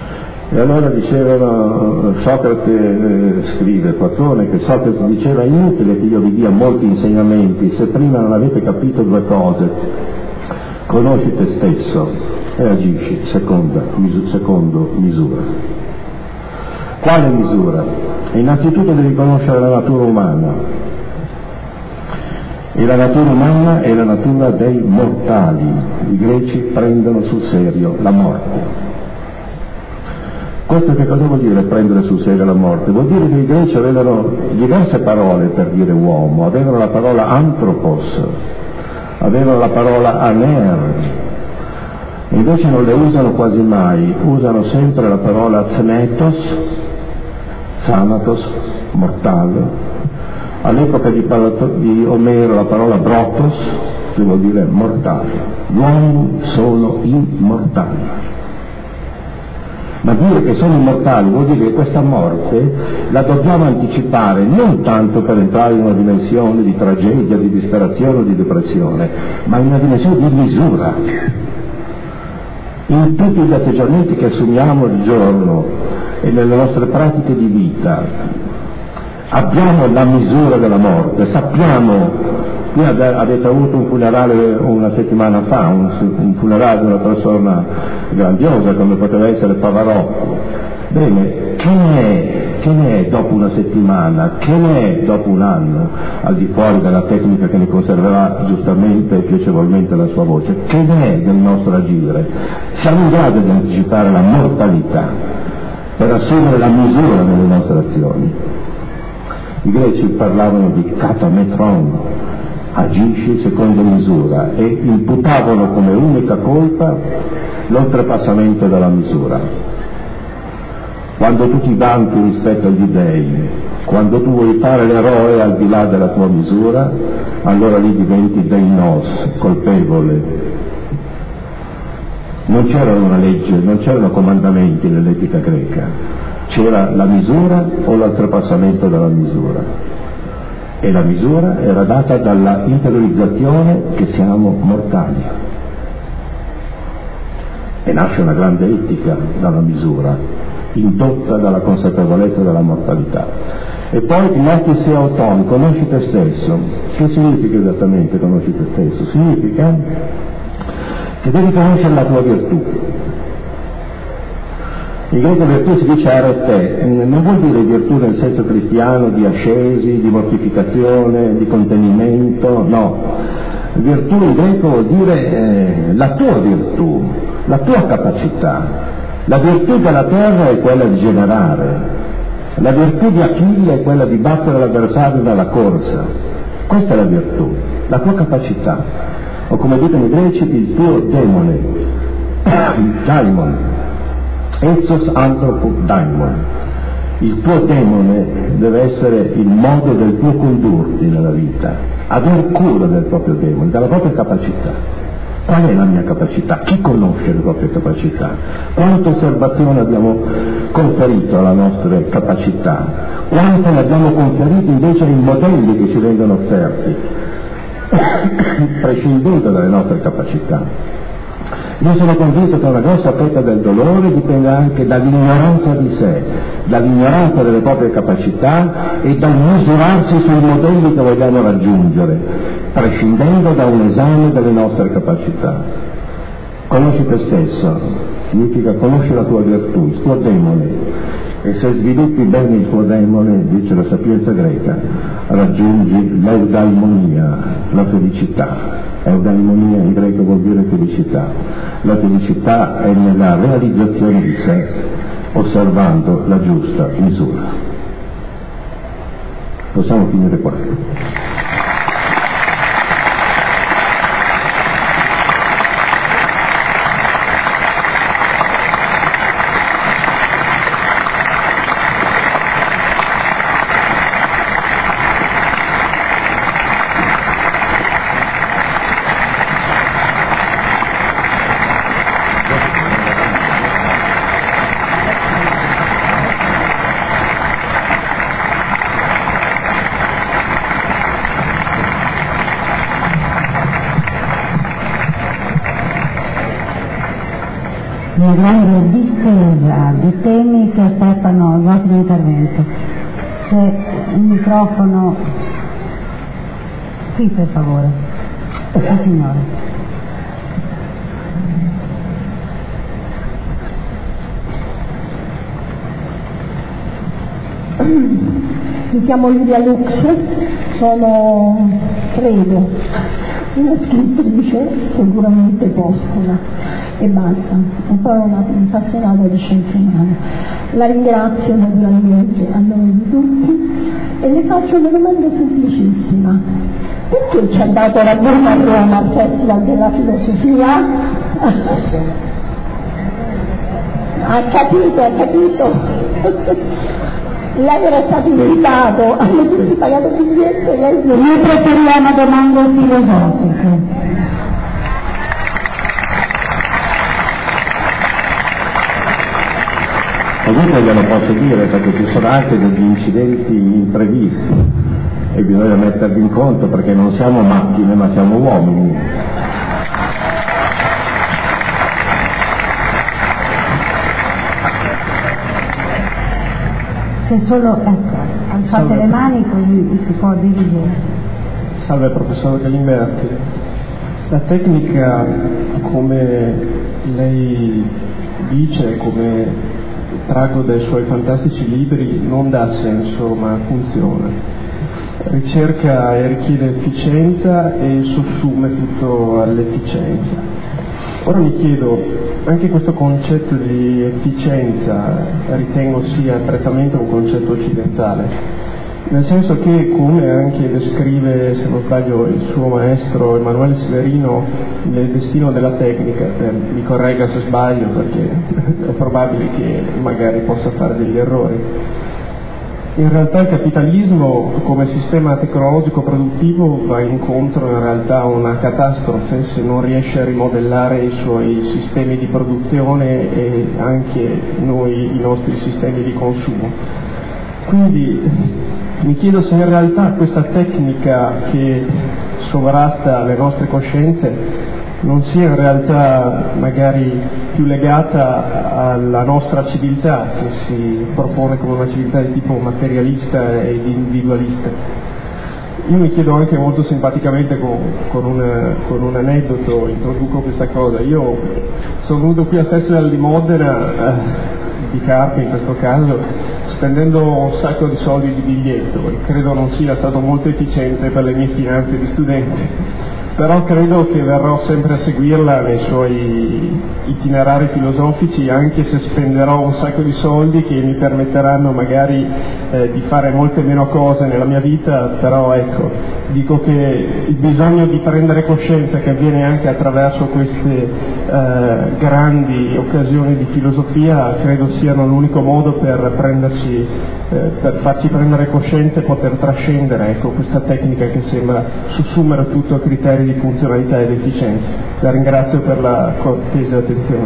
E allora dicevano, Socrate eh, scrive, Platone, che Socrate diceva: è inutile che io vi dia molti insegnamenti se prima non avete capito due cose. Conosci te stesso e agisci seconda, mis- secondo misura. Quale misura? Innanzitutto devi conoscere la natura umana, e la natura umana è la natura dei mortali. I greci prendono sul serio la morte. Questo che cosa vuol dire prendere sul serio la morte? Vuol dire che i greci avevano diverse parole per dire uomo, avevano la parola anthropos, avevano la parola aner, invece non le usano quasi mai, usano sempre la parola thnetos, thanatos, mortale. All'epoca di, di Omero la parola brotos, che vuol dire mortale. Gli uomini sono immortali. Ma dire che sono immortali vuol dire che questa morte la dobbiamo anticipare, non tanto per entrare in una dimensione di tragedia, di disperazione o di depressione, ma in una dimensione di misura. In tutti gli atteggiamenti che assumiamo il giorno e nelle nostre pratiche di vita abbiamo la misura della morte, sappiamo. Qui avete avuto un funerale una settimana fa, un, un funerale di una persona grandiosa come poteva essere Pavarotti. Bene, che ne è, che ne è dopo una settimana, che ne è dopo un anno, al di fuori della tecnica che ne conserverà giustamente e piacevolmente la sua voce, che ne è del nostro agire? Siamo in grado di anticipare la mortalità per assumere la misura delle nostre azioni. I greci parlavano di katametron, agisci secondo misura, e imputavano come unica colpa l'oltrepassamento della misura. Quando tu ti vanti rispetto agli dèi, quando tu vuoi fare l'eroe al di là della tua misura, allora lì diventi deinos, colpevole. Non c'era una legge, non c'erano comandamenti nell'etica greca, c'era la misura o l'oltrepassamento della misura. E la misura era data dalla interiorizzazione che siamo mortali. E nasce una grande etica dalla misura, indotta dalla consapevolezza della mortalità. E poi gnati sei automi, conosci te stesso. Che significa esattamente conosci te stesso? Significa che devi conoscere la tua virtù. In greco virtù si dice arete, non vuol dire virtù nel senso cristiano di ascesi, di mortificazione, di contenimento, no. Virtù in greco vuol dire eh, la tua virtù, la tua capacità. La virtù della terra è quella di generare, la virtù di Achille è quella di battere l'avversario dalla corsa. Questa è la virtù, la tua capacità, o come dicono i greci, il tuo demone, il daimon. Ethos anthropo daimon. Il tuo demone deve essere il modo del tuo condurti nella vita, aver cura del proprio demone, della propria capacità. Qual è la mia capacità? Chi conosce le proprie capacità? Quanta osservazione abbiamo conferito alla nostra capacità? Quanto ne abbiamo conferito invece ai modelli che ci vengono offerti, prescindendo dalle nostre capacità? Io sono convinto che una grossa fetta del dolore dipende anche dall'ignoranza di sé, dall'ignoranza delle proprie capacità e dal misurarsi sui modelli che vogliamo raggiungere, prescindendo da un esame delle nostre capacità. Conosci te stesso, significa conosci la tua virtù, il tuo demone, e se sviluppi bene il tuo demone, dice la sapienza greca, raggiungi l'eudaimonia, la felicità. Eudaimonia in greco vuol dire felicità. La felicità è nella realizzazione di sé, osservando la giusta misura. Possiamo finire qua. una grande distesa di temi che aspettano il vostro intervento. Se il microfono qui, per favore. Sì, signore. Mi chiamo Livia Lux, sono, credo, una scrittrice, sicuramente postuma, e basta, e poi una appassionata di scienze umane. La ringrazio naturalmente a nome di tutti e le faccio una domanda semplicissima. Perché ci ha dato la buona a Roma al Festival della Filosofia? Ha capito, ha capito. Lei era stato invitato, hanno tutti pagato il biglietto e lei... Noi preferiamo domande filosofiche. Comunque glielo posso dire perché ci sono anche degli incidenti imprevisti e bisogna metterli in conto perché non siamo macchine ma siamo uomini. Se solo, ecco, alzate le mani così si può dirigere. Salve professore Galimberti. La tecnica, come lei dice, come trago dai suoi fantastici libri, non dà senso ma funziona. Ricerca e richiede efficienza e sussume tutto all'efficienza. Ora mi chiedo, anche questo concetto di efficienza ritengo sia prettamente un concetto occidentale, nel senso che, come anche descrive, se non sbaglio, il suo maestro Emanuele Severino nel Destino della tecnica, eh, mi corregga se sbaglio perché è probabile che magari possa fare degli errori. In realtà il capitalismo come sistema tecnologico produttivo va incontro in realtà a una catastrofe se non riesce a rimodellare i suoi sistemi di produzione e anche noi i nostri sistemi di consumo. Quindi mi chiedo se in realtà questa tecnica che sovrasta le nostre coscienze non sia in realtà magari più legata alla nostra civiltà, che si propone come una civiltà di tipo materialista ed individualista. Io mi chiedo anche molto simpaticamente con, con, un, con un aneddoto, introduco questa cosa. Io sono venuto qui al Festival di Modena, eh, di Carpi in questo caso, spendendo un sacco di soldi di biglietto, e credo non sia stato molto efficiente per le mie finanze di studente. Però credo che verrò sempre a seguirla nei suoi itinerari filosofici, anche se spenderò un sacco di soldi che mi permetteranno magari eh, di fare molte meno cose nella mia vita, però ecco, dico che il bisogno di prendere coscienza che avviene anche attraverso queste eh, grandi occasioni di filosofia, credo siano l'unico modo per prenderci, eh, per farci prendere coscienza e poter trascendere, ecco, questa tecnica che sembra sussumere tutto a criteri di funzionalità ed efficienza. La ringrazio per la cortese attenzione.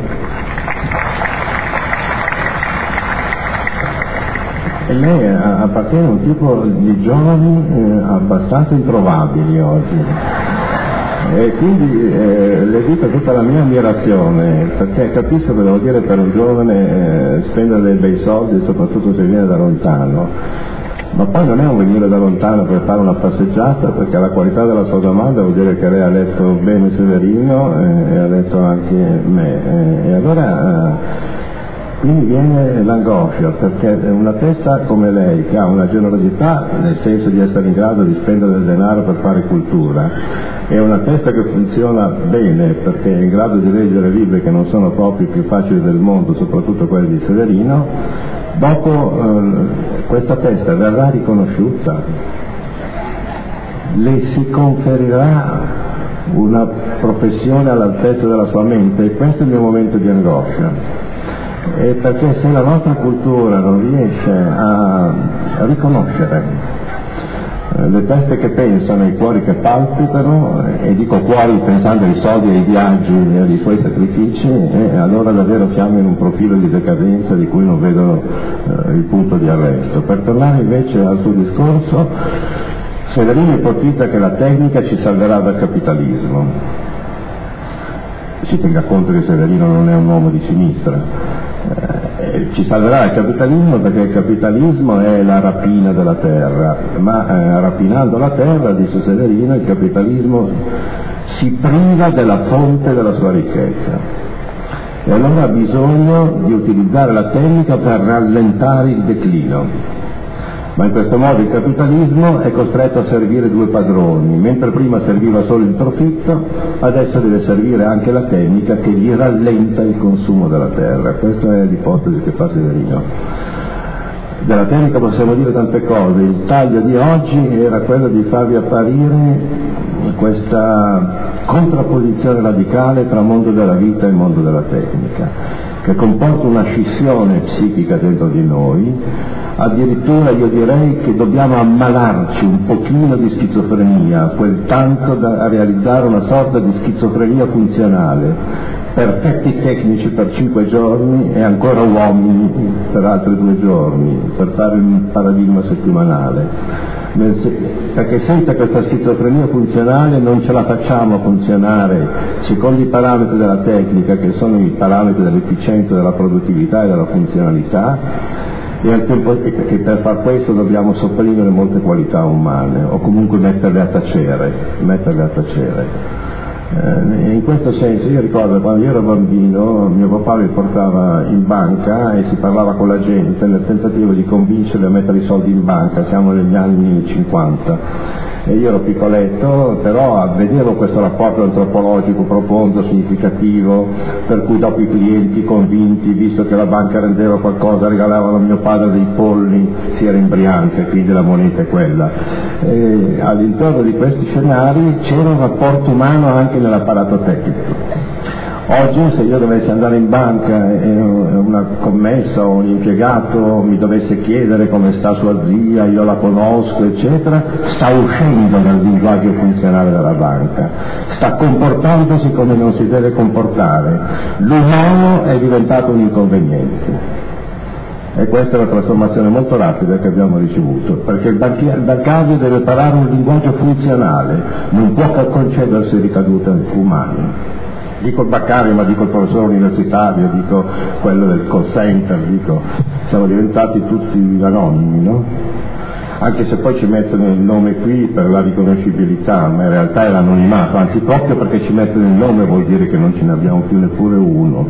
E lei appartiene a un tipo di giovani eh, abbastanza introvabili oggi. E quindi eh, le dico tutta la mia ammirazione, perché capisco che devo dire per un giovane eh, spendere dei bei soldi, soprattutto se viene da lontano. Ma poi non è un venire da lontano per fare una passeggiata, perché la qualità della sua domanda vuol dire che lei ha letto bene Severino eh, e ha letto anche me. Eh, e allora eh, quindi viene l'angoscia, perché una testa come lei, che ha una generosità nel senso di essere in grado di spendere del denaro per fare cultura, è una testa che funziona bene perché è in grado di leggere libri che non sono proprio i più facili del mondo, soprattutto quelli di Severino. Dopo eh, questa testa verrà riconosciuta, le si conferirà una professione all'altezza della sua mente, e questo è il mio momento di angoscia, e perché se la nostra cultura non riesce a, a riconoscere le teste che pensano, i cuori che palpitano, e dico cuori pensando ai soldi, ai viaggi e ai suoi sacrifici, e allora davvero siamo in un profilo di decadenza di cui non vedo eh, il punto di arresto. Per tornare invece al suo discorso, Severino ipotizza che la tecnica ci salverà dal capitalismo. si tenga conto che Severino non è un uomo di sinistra. Eh, ci salverà il capitalismo perché il capitalismo è la rapina della terra, ma eh, rapinando la terra, dice Severino, il capitalismo si priva della fonte della sua ricchezza. E allora ha bisogno di utilizzare la tecnica per rallentare il declino. Ma in questo modo il capitalismo è costretto a servire due padroni, mentre prima serviva solo il profitto, adesso deve servire anche la tecnica che gli rallenta il consumo della terra. Questa è l'ipotesi che fa Severino. Della tecnica possiamo dire tante cose. Il taglio di oggi era quello di farvi apparire questa contrapposizione radicale tra mondo della vita e mondo della tecnica, che comporta una scissione psichica dentro di noi. Addirittura io direi che dobbiamo ammalarci un pochino di schizofrenia, quel tanto da realizzare una sorta di schizofrenia funzionale, perfetti tecnici per cinque giorni e ancora uomini per altri due giorni, per fare un paradigma settimanale. Perché senza questa schizofrenia funzionale non ce la facciamo funzionare secondo i parametri della tecnica, che sono i parametri dell'efficienza, della produttività e della funzionalità, e al tempo che per far questo dobbiamo sopprimere molte qualità umane o comunque metterle a tacere, metterle a tacere. Eh, in questo senso io ricordo quando io ero bambino mio papà mi portava in banca e si parlava con la gente nel tentativo di convincerli a mettere i soldi in banca. Siamo negli anni cinquanta e io ero piccoletto, però vedevo questo rapporto antropologico profondo, significativo, per cui dopo i clienti convinti, visto che la banca rendeva qualcosa, regalavano a mio padre dei polli, si era in Brianza, quindi la moneta è quella. E all'interno di questi scenari c'era un rapporto umano anche nell'apparato tecnico. Oggi se io dovessi andare in banca e una commessa o un impiegato mi dovesse chiedere come sta sua zia, io la conosco, eccetera, sta uscendo dal linguaggio funzionale della banca, sta comportandosi come non si deve comportare. L'umano è diventato un inconveniente. E questa è la trasformazione molto rapida che abbiamo ricevuto, perché il, banchier, il bancario deve parlare un linguaggio funzionale, non può concedersi ricadute umane. Dico il bancario, ma dico il professore universitario, dico quello del call center, dico, siamo diventati tutti anonimi, no? Anche se poi ci mettono il nome qui per la riconoscibilità, ma in realtà è l'anonimato, anzi proprio perché ci mettono il nome vuol dire che non ce ne abbiamo più neppure uno.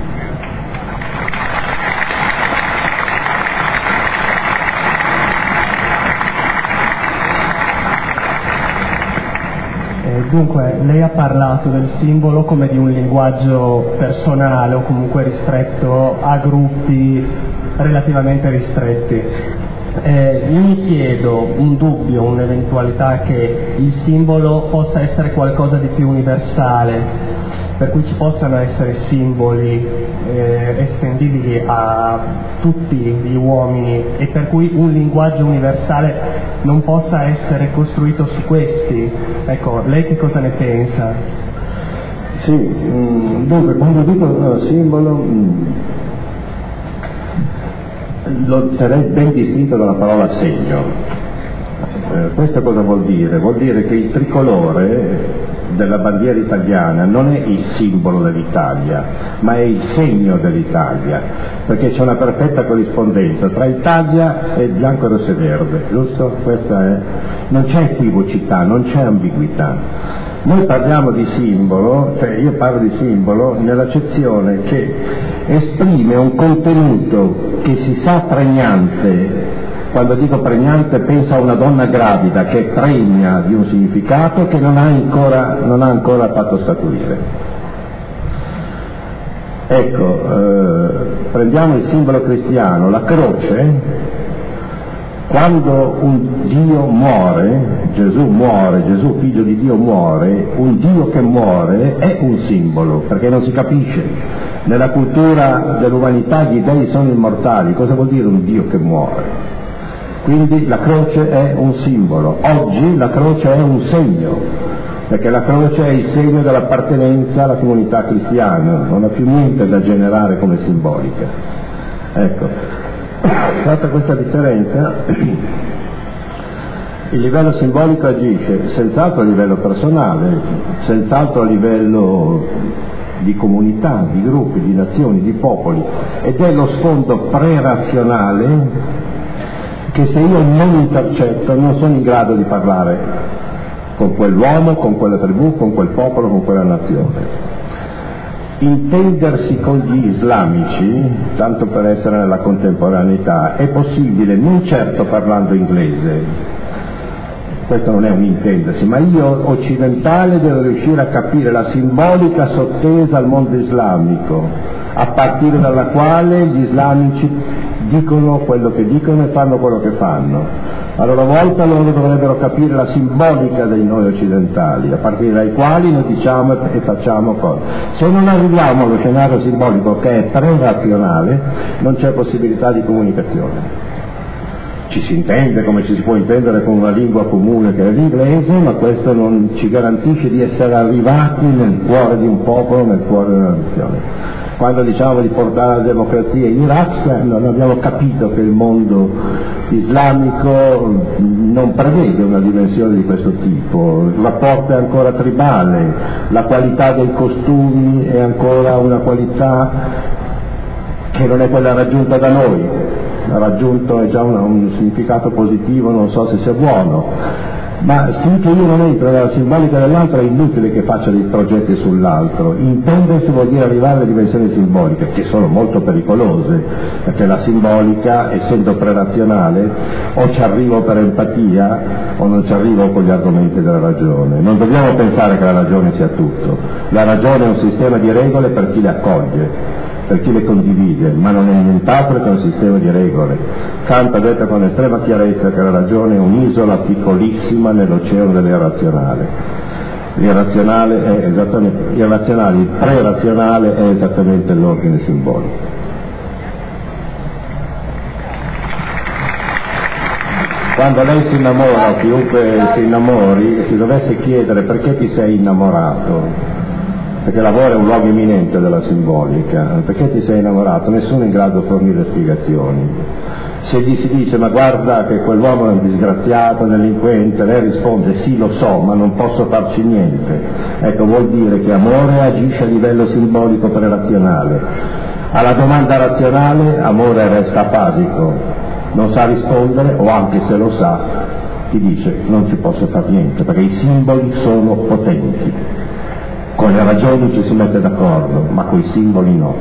Dunque, lei ha parlato del simbolo come di un linguaggio personale o comunque ristretto a gruppi relativamente ristretti. Eh, io mi chiedo un dubbio, un'eventualità che il simbolo possa essere qualcosa di più universale, per cui ci possano essere simboli eh, estendibili a tutti gli uomini e per cui un linguaggio universale non possa essere costruito su questi. Ecco, lei che cosa ne pensa? Sì, mh, dunque quando dico uh, simbolo mh, lo terrei ben distinto dalla parola segno. Eh, questo cosa vuol dire? Vuol dire che il tricolore della bandiera italiana non è il simbolo dell'Italia, ma è il segno dell'Italia, perché c'è una perfetta corrispondenza tra Italia e bianco, rosso e verde, giusto? Questa è... non c'è equivocità, non c'è ambiguità. Noi parliamo di simbolo, cioè io parlo di simbolo nell'accezione che esprime un contenuto che si sa pregnante. Quando dico pregnante penso a una donna gravida che è pregna di un significato che non ha ancora, non ha ancora fatto scaturire. Ecco, eh, prendiamo il simbolo cristiano, la croce. Quando un Dio muore, Gesù muore, Gesù figlio di Dio muore, un Dio che muore è un simbolo, perché non si capisce. Nella cultura dell'umanità gli dei sono immortali, cosa vuol dire un Dio che muore? Quindi la croce è un simbolo. Oggi la croce è un segno, perché la croce è il segno dell'appartenenza alla comunità cristiana, non ha più niente da generare come simbolica. Ecco, fatta questa differenza, il livello simbolico agisce senz'altro a livello personale, senz'altro a livello di comunità, di gruppi, di nazioni, di popoli, ed è lo sfondo pre-razionale che se io non intercetto non sono in grado di parlare con quell'uomo, con quella tribù, con quel popolo, con quella nazione. Intendersi con gli islamici, tanto per essere nella contemporaneità, è possibile non certo parlando inglese, questo non è un intendersi, ma io occidentale devo riuscire a capire la simbolica sottesa al mondo islamico, a partire dalla quale gli islamici dicono quello che dicono e fanno quello che fanno. A loro volta loro dovrebbero capire la simbolica dei noi occidentali, a partire dai quali noi diciamo e facciamo cose. Se non arriviamo allo scenario simbolico che è pre-razionale, non c'è possibilità di comunicazione. Ci si intende come ci si può intendere con una lingua comune che è l'inglese, ma questo non ci garantisce di essere arrivati nel cuore di un popolo, nel cuore di una nazione. Quando diciamo di portare la democrazia in Iraq, non abbiamo capito che il mondo islamico non prevede una dimensione di questo tipo, il rapporto è ancora tribale, la qualità dei costumi è ancora una qualità che non è quella raggiunta da noi, ha raggiunto è già un, un significato positivo, non so se sia buono. Ma finché io non entro nella simbolica dell'altro è inutile che faccia dei progetti sull'altro. Intendersi vuol dire arrivare alle dimensioni simboliche, che sono molto pericolose, perché la simbolica, essendo prerazionale, o ci arrivo per empatia o non ci arrivo con gli argomenti della ragione. Non dobbiamo pensare che la ragione sia tutto. La ragione è un sistema di regole per chi le accoglie, per chi le condivide, ma non è nient'altro che un sistema di regole. Kant ha detto con estrema chiarezza che la ragione è un'isola piccolissima nell'oceano dell'irrazionale. L'irrazionale è esattamente, irrazionale, il pre-razionale è esattamente l'ordine simbolico. Quando lei si innamora, o chiunque si innamori, si dovesse chiedere perché ti sei innamorato, perché l'amore è un luogo imminente della simbolica, perché ti sei innamorato? Nessuno è in grado di fornire spiegazioni. Se gli si dice ma guarda che quell'uomo è un disgraziato, delinquente, lei risponde sì lo so ma non posso farci niente, ecco, vuol dire che amore agisce a livello simbolico pre-razionale. Alla domanda razionale amore resta apasico, non sa rispondere, o anche se lo sa ti dice non ci posso fare niente perché i simboli sono potenti. Con le ragioni ci si mette d'accordo, ma con i simboli no.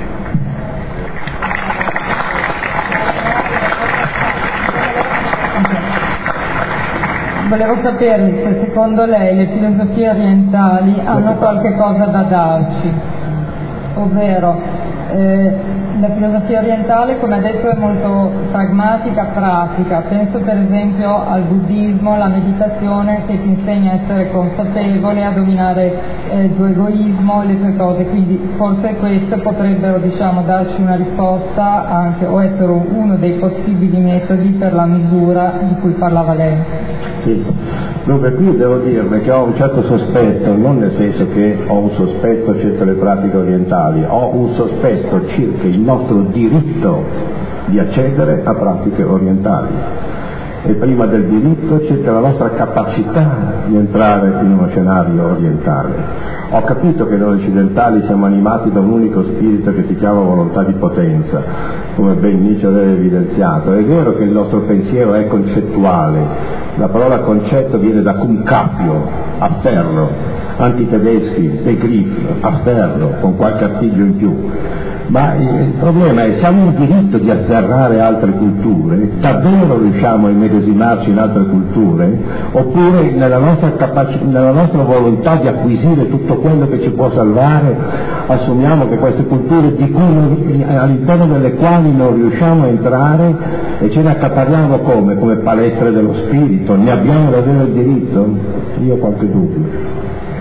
Volevo sapere se secondo lei le filosofie orientali hanno qualche cosa da darci, ovvero eh, la filosofia orientale, come ha detto, è molto pragmatica, pratica. Penso per esempio al buddismo, alla meditazione che ti insegna a essere consapevole, a dominare eh, il tuo egoismo, le tue cose, quindi forse queste potrebbero, diciamo, darci una risposta anche, o essere uno dei possibili metodi per la misura di cui parlava lei. Sì, dunque qui devo dirle che ho un certo sospetto, non nel senso che ho un sospetto circa le pratiche orientali, ho un sospetto circa il nostro diritto di accedere a pratiche orientali e prima del diritto circa la nostra capacità di entrare in uno scenario orientale. Ho capito che noi occidentali siamo animati da un unico spirito che si chiama volontà di potenza, come ben Nietzsche aveva evidenziato. È vero che il nostro pensiero è concettuale, la parola concetto viene da cum capio, a ferro, antitedeschi, Begriff, a ferro, con qualche artiglio in più. Ma il problema è, siamo in diritto di afferrare altre culture? Davvero riusciamo a immedesimarci in altre culture? Oppure nella nostra, capac- nella nostra volontà di acquisire tutto quello che ci può salvare, assumiamo che queste culture di cui non, all'interno delle quali non riusciamo a entrare e ce ne accaparriamo come? Come palestre dello spirito? Ne abbiamo davvero il diritto? Io ho qualche dubbio.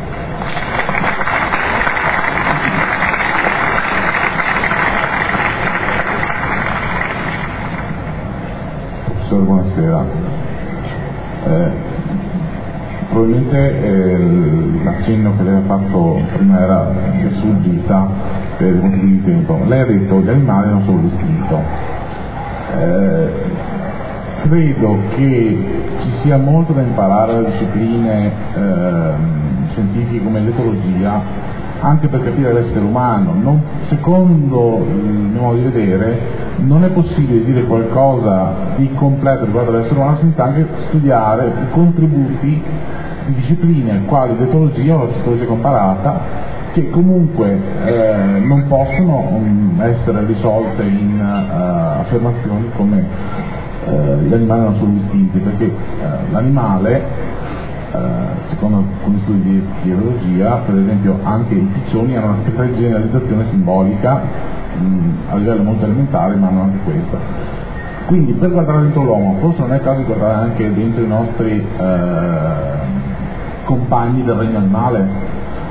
Buonasera. Eh, probabilmente eh, l'accenno che lei ha fatto prima era sfuggita per motivi di tempo. Lei ha detto del male non sono distinto. Eh, credo che ci sia molto da imparare da discipline eh, scientifiche come l'etologia anche per capire l'essere umano. Non, secondo il mio modo di vedere, non è possibile dire qualcosa di completo riguardo all'essere umano senza anche studiare i contributi di discipline quali l'etologia o la psicologia comparata, che comunque eh, non possono um, essere risolte in uh, affermazioni come uh, gli animali non sono distinti, perché uh, l'animale, uh, secondo alcuni studi di, di etologia, per esempio anche i piccioni hanno una generalizzazione simbolica mh, a livello molto elementare, ma hanno anche questa. Quindi per guardare dentro l'uomo, forse non è il caso di guardare anche dentro i nostri uh, compagni del regno animale.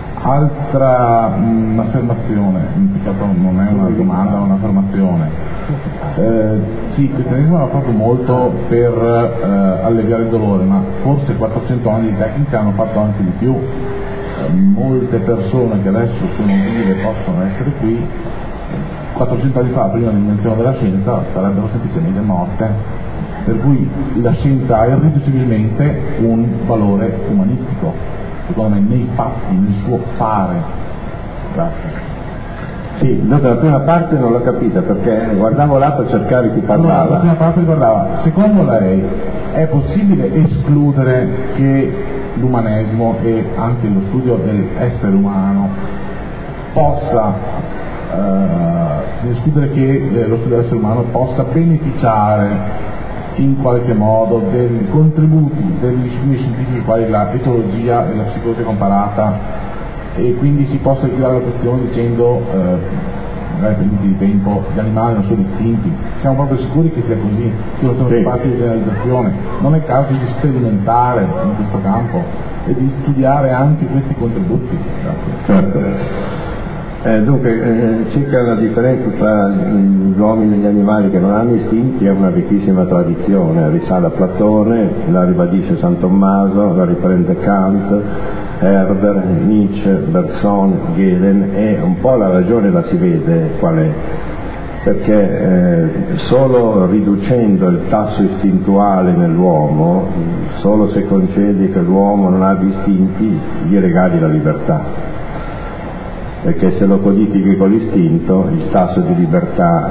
Altra mh, affermazione, in peccato non è una domanda, è un'affermazione. Eh, sì, il cristianesimo ha fatto molto per eh, alleviare il dolore, ma forse quattrocento anni di tecnica hanno fatto anche di più. Eh, molte persone che adesso sono vive possono essere qui, quattrocento anni fa, prima dell'invenzione della scienza, sarebbero semplicemente morte. Per cui la scienza ha irriducibilmente un valore umanistico, secondo me, nei fatti, nel suo fare. Grazie. Sì, dopo la prima parte non l'ho capita perché guardavo là per cercare chi parlava. No, la prima parte riguardava, secondo lei è possibile escludere che l'umanesimo e anche lo studio dell'essere umano possa eh, escludere che eh, lo studio dell'essere umano possa beneficiare in qualche modo dei contributi delle discipline scientifiche quali la etologia e la psicologia comparata, e quindi si possa liquidare la questione dicendo eh, magari per limiti di tempo gli animali non sono distinti? Siamo proprio sicuri che sia così, che non sono spazio di generalizzazione? Non è caso di sperimentare in questo campo e di studiare anche questi contributi? Grazie. Certo. Eh, dunque, eh, circa la differenza tra gli uomini e gli animali che non hanno istinti è una ricchissima tradizione, risale a Platone, la ribadisce San Tommaso, la riprende Kant, Herder, Nietzsche, Bergson, Gehlen, e un po' la ragione la si vede qual è, perché eh, solo riducendo il tasso istintuale nell'uomo, solo se concedi che l'uomo non ha distinti, gli regali la libertà. Perché se lo codifichi con l'istinto il tasso di libertà.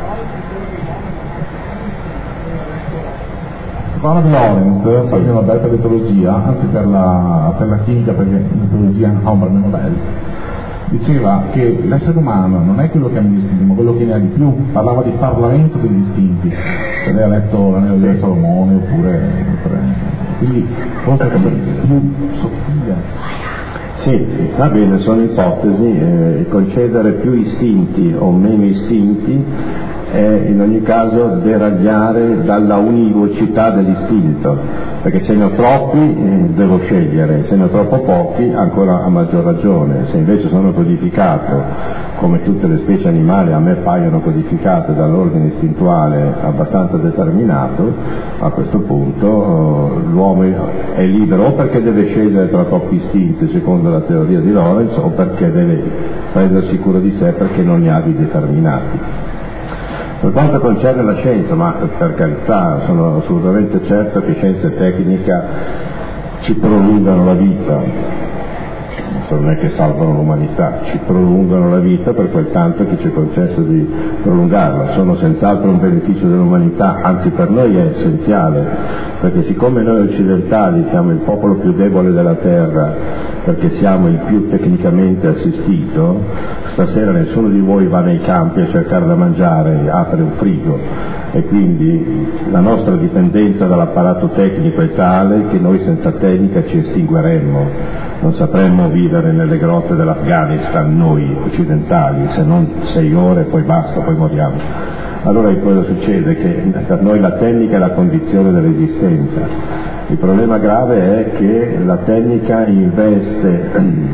Von Lorenz, premio Nobel per l'etologia, anzi per la, per la chimica, perché l'etologia ha un premio Nobel, diceva che l'essere umano non è quello che ha meno istinti, ma quello che ne ha di più. Parlava di parlamento degli istinti. Se lei ha letto l'anello di Salomone oppure, oppure quindi forse è più sottile. Sì, va bene, sono ipotesi, eh, concedere più istinti o meno istinti è in ogni caso deragliare dalla univocità dell'istinto, perché se ne ho troppi eh, devo scegliere, se ne ho troppo pochi ancora a maggior ragione. Se invece sono codificato come tutte le specie animali a me paiono codificate dall'ordine istintuale abbastanza determinato, a questo punto eh, l'uomo è libero o perché deve scegliere tra troppi istinti secondo la teoria di Lorenz, o perché deve prendersi cura di sé perché non ne ha di determinati. Per quanto concerne la scienza, ma per carità sono assolutamente certo che scienza e tecnica ci prolungano la vita, non è che salvano l'umanità, ci prolungano la vita per quel tanto che ci è concesso di prolungarla, sono senz'altro un beneficio dell'umanità, anzi per noi è essenziale, perché siccome noi occidentali siamo il popolo più debole della terra, perché siamo il più tecnicamente assistito, stasera nessuno di voi va nei campi a cercare da mangiare, apre un frigo, e quindi la nostra dipendenza dall'apparato tecnico è tale che noi senza tecnica ci estingueremmo, non sapremmo vivere nelle grotte dell'Afghanistan noi occidentali, se non sei ore poi basta, poi moriamo. Allora cosa succede? Che per noi la tecnica è la condizione dell'esistenza. Il problema grave è che la tecnica investe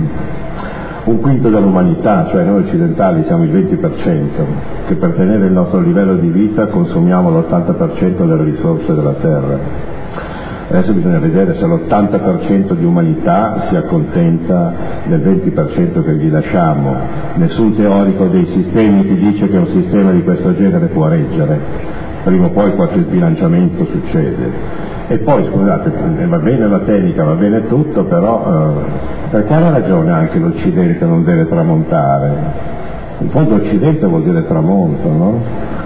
un quinto dell'umanità, cioè noi occidentali siamo il venti per cento, che per tenere il nostro livello di vita consumiamo l'ottanta per cento delle risorse della terra. Adesso bisogna vedere se l'ottanta per cento di umanità si accontenta del venti per cento che gli lasciamo. Nessun teorico dei sistemi ti dice che un sistema di questo genere può reggere, prima o poi qualche sbilanciamento succede. E poi scusate, va bene la tecnica, va bene tutto, però eh, per quale ragione anche l'Occidente non deve tramontare? In fondo Occidente vuol dire tramonto, no?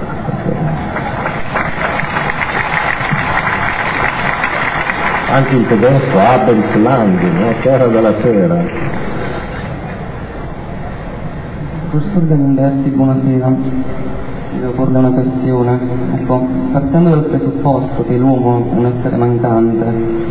Anche in tedesco, Abendsland, no? Terra della sera. Professor De Lamberti, buonasera. Devo porle una questione. Ecco, partendo dal presupposto che l'uomo è un essere mancante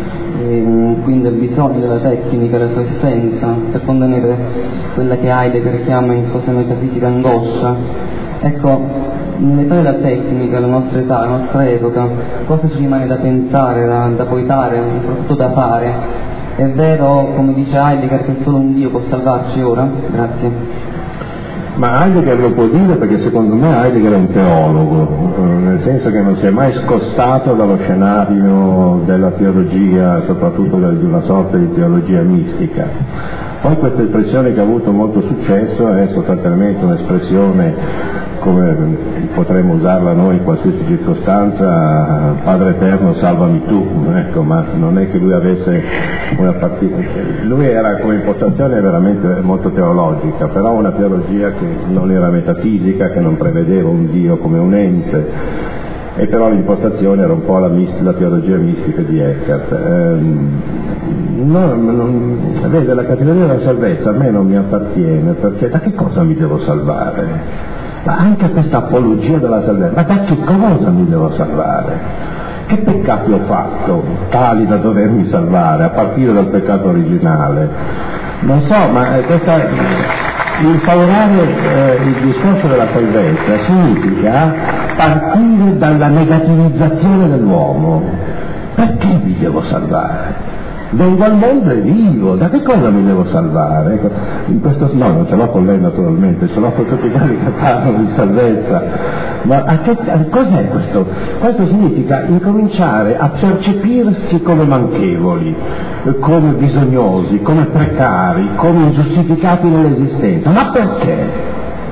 e quindi ha bisogno della tecnica, della sua essenza, per contenere quella che Heidegger chiama in fase metafisica angoscia, ecco, nell'età della tecnica, la nostra età, la nostra epoca, cosa ci rimane da pensare, da, da poetare, e soprattutto da fare? È vero, come dice Heidegger, che solo un Dio può salvarci ora? Grazie. Ma Heidegger lo può dire perché secondo me Heidegger è un teologo, nel senso che non si è mai scostato dallo scenario della teologia, soprattutto di una sorta di teologia mistica. Poi questa espressione che ha avuto molto successo è sostanzialmente un'espressione, come potremmo usarla noi in qualsiasi circostanza, Padre Eterno salvami tu, ecco, ma non è che lui avesse una partita, lui era come impostazione veramente molto teologica, però una teologia che non era metafisica, che non prevedeva un Dio come un ente, e però l'impostazione era un po' la, mist- la teologia mistica di Eckhart. Ehm, no, non, vede, la categoria della salvezza a me non mi appartiene, perché da che cosa mi devo salvare? Ma anche questa apologia della salvezza, ma da che cosa mi devo salvare? Che peccati ho fatto tali da dovermi salvare, a partire dal peccato originale? Non so, ma questa, instaurare eh, il discorso della salvezza significa partire dalla negativizzazione dell'uomo. Perché mi devo salvare? Vengo al mondo e vivo, da che cosa mi devo salvare? Ecco, in questo, no, non ce l'ho con lei naturalmente, ce l'ho con tutti quelli che parlano di salvezza, ma a che, a, cos'è questo? Questo significa incominciare a percepirsi come manchevoli, come bisognosi, come precari, come ingiustificati nell'esistenza. Ma perché?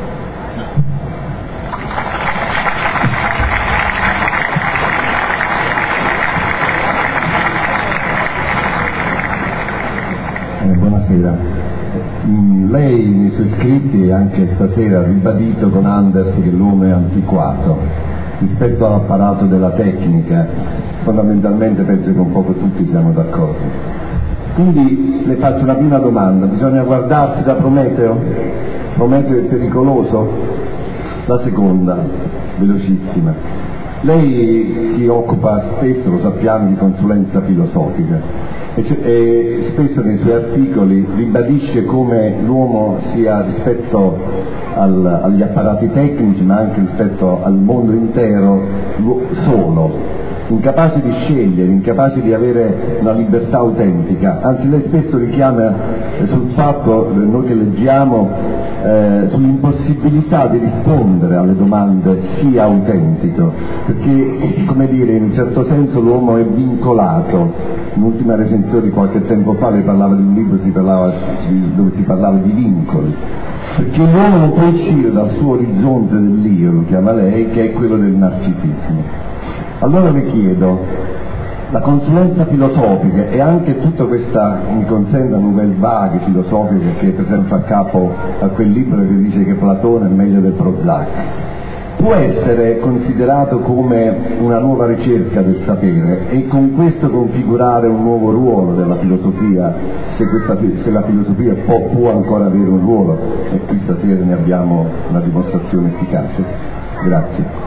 Buonasera. Mm, lei nei suoi scritti e anche stasera ha ribadito con Anders che l'uomo è antiquato rispetto all'apparato della tecnica. Fondamentalmente penso che un po' tutti siamo d'accordo. Quindi le faccio una prima domanda: bisogna guardarsi da Prometeo? Prometeo è pericoloso? La seconda, velocissima: lei si occupa spesso, lo sappiamo, di consulenza filosofica e, cioè, e spesso nei suoi articoli ribadisce come l'uomo sia rispetto al, agli apparati tecnici, ma anche rispetto al mondo intero, solo, incapace di scegliere, incapace di avere una libertà autentica. Anzi, lei spesso richiama eh, sul fatto, noi che leggiamo, eh, sull'impossibilità di rispondere alle domande sia autentico, perché, come dire, in un certo senso l'uomo è vincolato. Un'ultima recensione di qualche tempo fa lei parlava di un libro si parlava, dove si parlava di vincoli, perché l'uomo non può uscire dal suo orizzonte dell'io, lo chiama lei, che è quello del narcisismo. Allora vi chiedo, la consulenza filosofica e anche tutta questa, mi consenta, nouvelle vague filosofica che per esempio fa capo a quel libro che dice che Platone è meglio del Prozac, può essere considerato come una nuova ricerca del sapere e con questo configurare un nuovo ruolo della filosofia, se, questa, se la filosofia può, può ancora avere un ruolo, e qui stasera ne abbiamo una dimostrazione efficace. Grazie.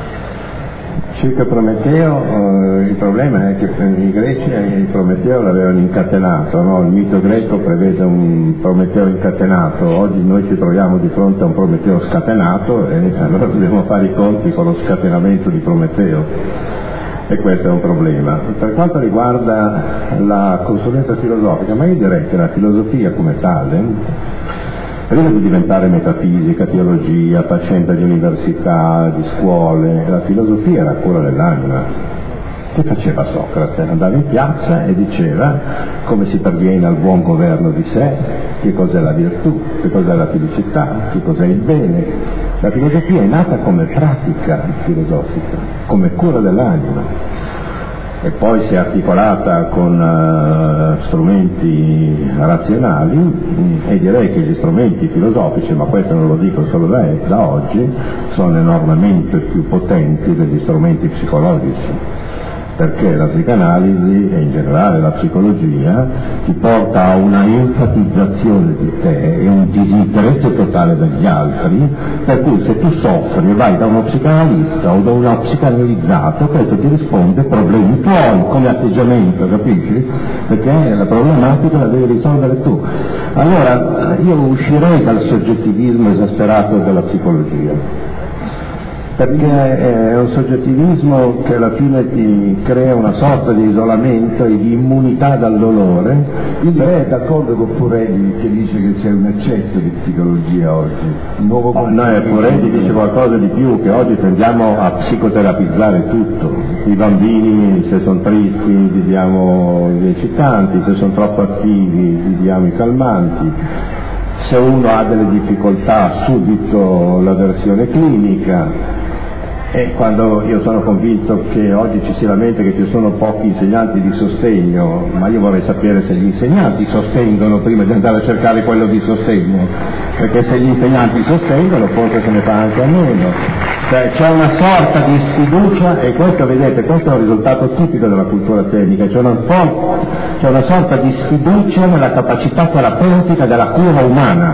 Circa Prometeo, eh, il problema è che i greci il Prometeo l'avevano incatenato, no? Il mito greco prevede un Prometeo incatenato. Oggi noi ci troviamo di fronte a un Prometeo scatenato e allora dobbiamo fare i conti con lo scatenamento di Prometeo, e questo è un problema. Per quanto riguarda la consulenza filosofica, ma io direi che la filosofia come tale, prima di diventare metafisica, teologia, paziente di università, di scuole, la filosofia era cura dell'anima. Che faceva Socrate? Andava in piazza e diceva come si perviene al buon governo di sé, che cos'è la virtù, che cos'è la felicità, che cos'è il bene. La filosofia è nata come pratica filosofica, come cura dell'anima. e poi si è articolata con uh, strumenti razionali, mh, e direi che gli strumenti filosofici, ma questo non lo dico solo da, da oggi, sono enormemente più potenti degli strumenti psicologici, perché la psicanalisi e in generale la psicologia ti porta a una enfatizzazione di te e un disinteresse totale dagli altri, per cui se tu soffri e vai da uno psicanalista o da uno psicanalizzato, questo ti risponde problemi tuoi come atteggiamento, capisci? Perché la problematica la devi risolvere tu. Allora io uscirei dal soggettivismo esasperato della psicologia, perché è un soggettivismo che alla fine ti crea una sorta di isolamento e di immunità dal dolore. Quindi lei è d'accordo con Furedi che dice che c'è un eccesso di psicologia oggi? Un nuovo oh, no, Furedi dice qualcosa di più, che oggi tendiamo a psicoterapizzare tutto. I bambini, se sono tristi gli diamo gli eccitanti, se sono troppo attivi gli diamo i calmanti, se uno ha delle difficoltà subito la versione clinica. E quando io sono convinto che oggi ci si lamenta che ci sono pochi insegnanti di sostegno, ma io vorrei sapere se gli insegnanti sostengono prima di andare a cercare quello di sostegno, perché se gli insegnanti sostengono forse se ne fa anche a meno. Cioè, c'è una sorta di sfiducia, e questo, vedete, questo è un risultato tipico della cultura tecnica, c'è una, c'è una sorta di sfiducia nella capacità terapeutica della cura umana.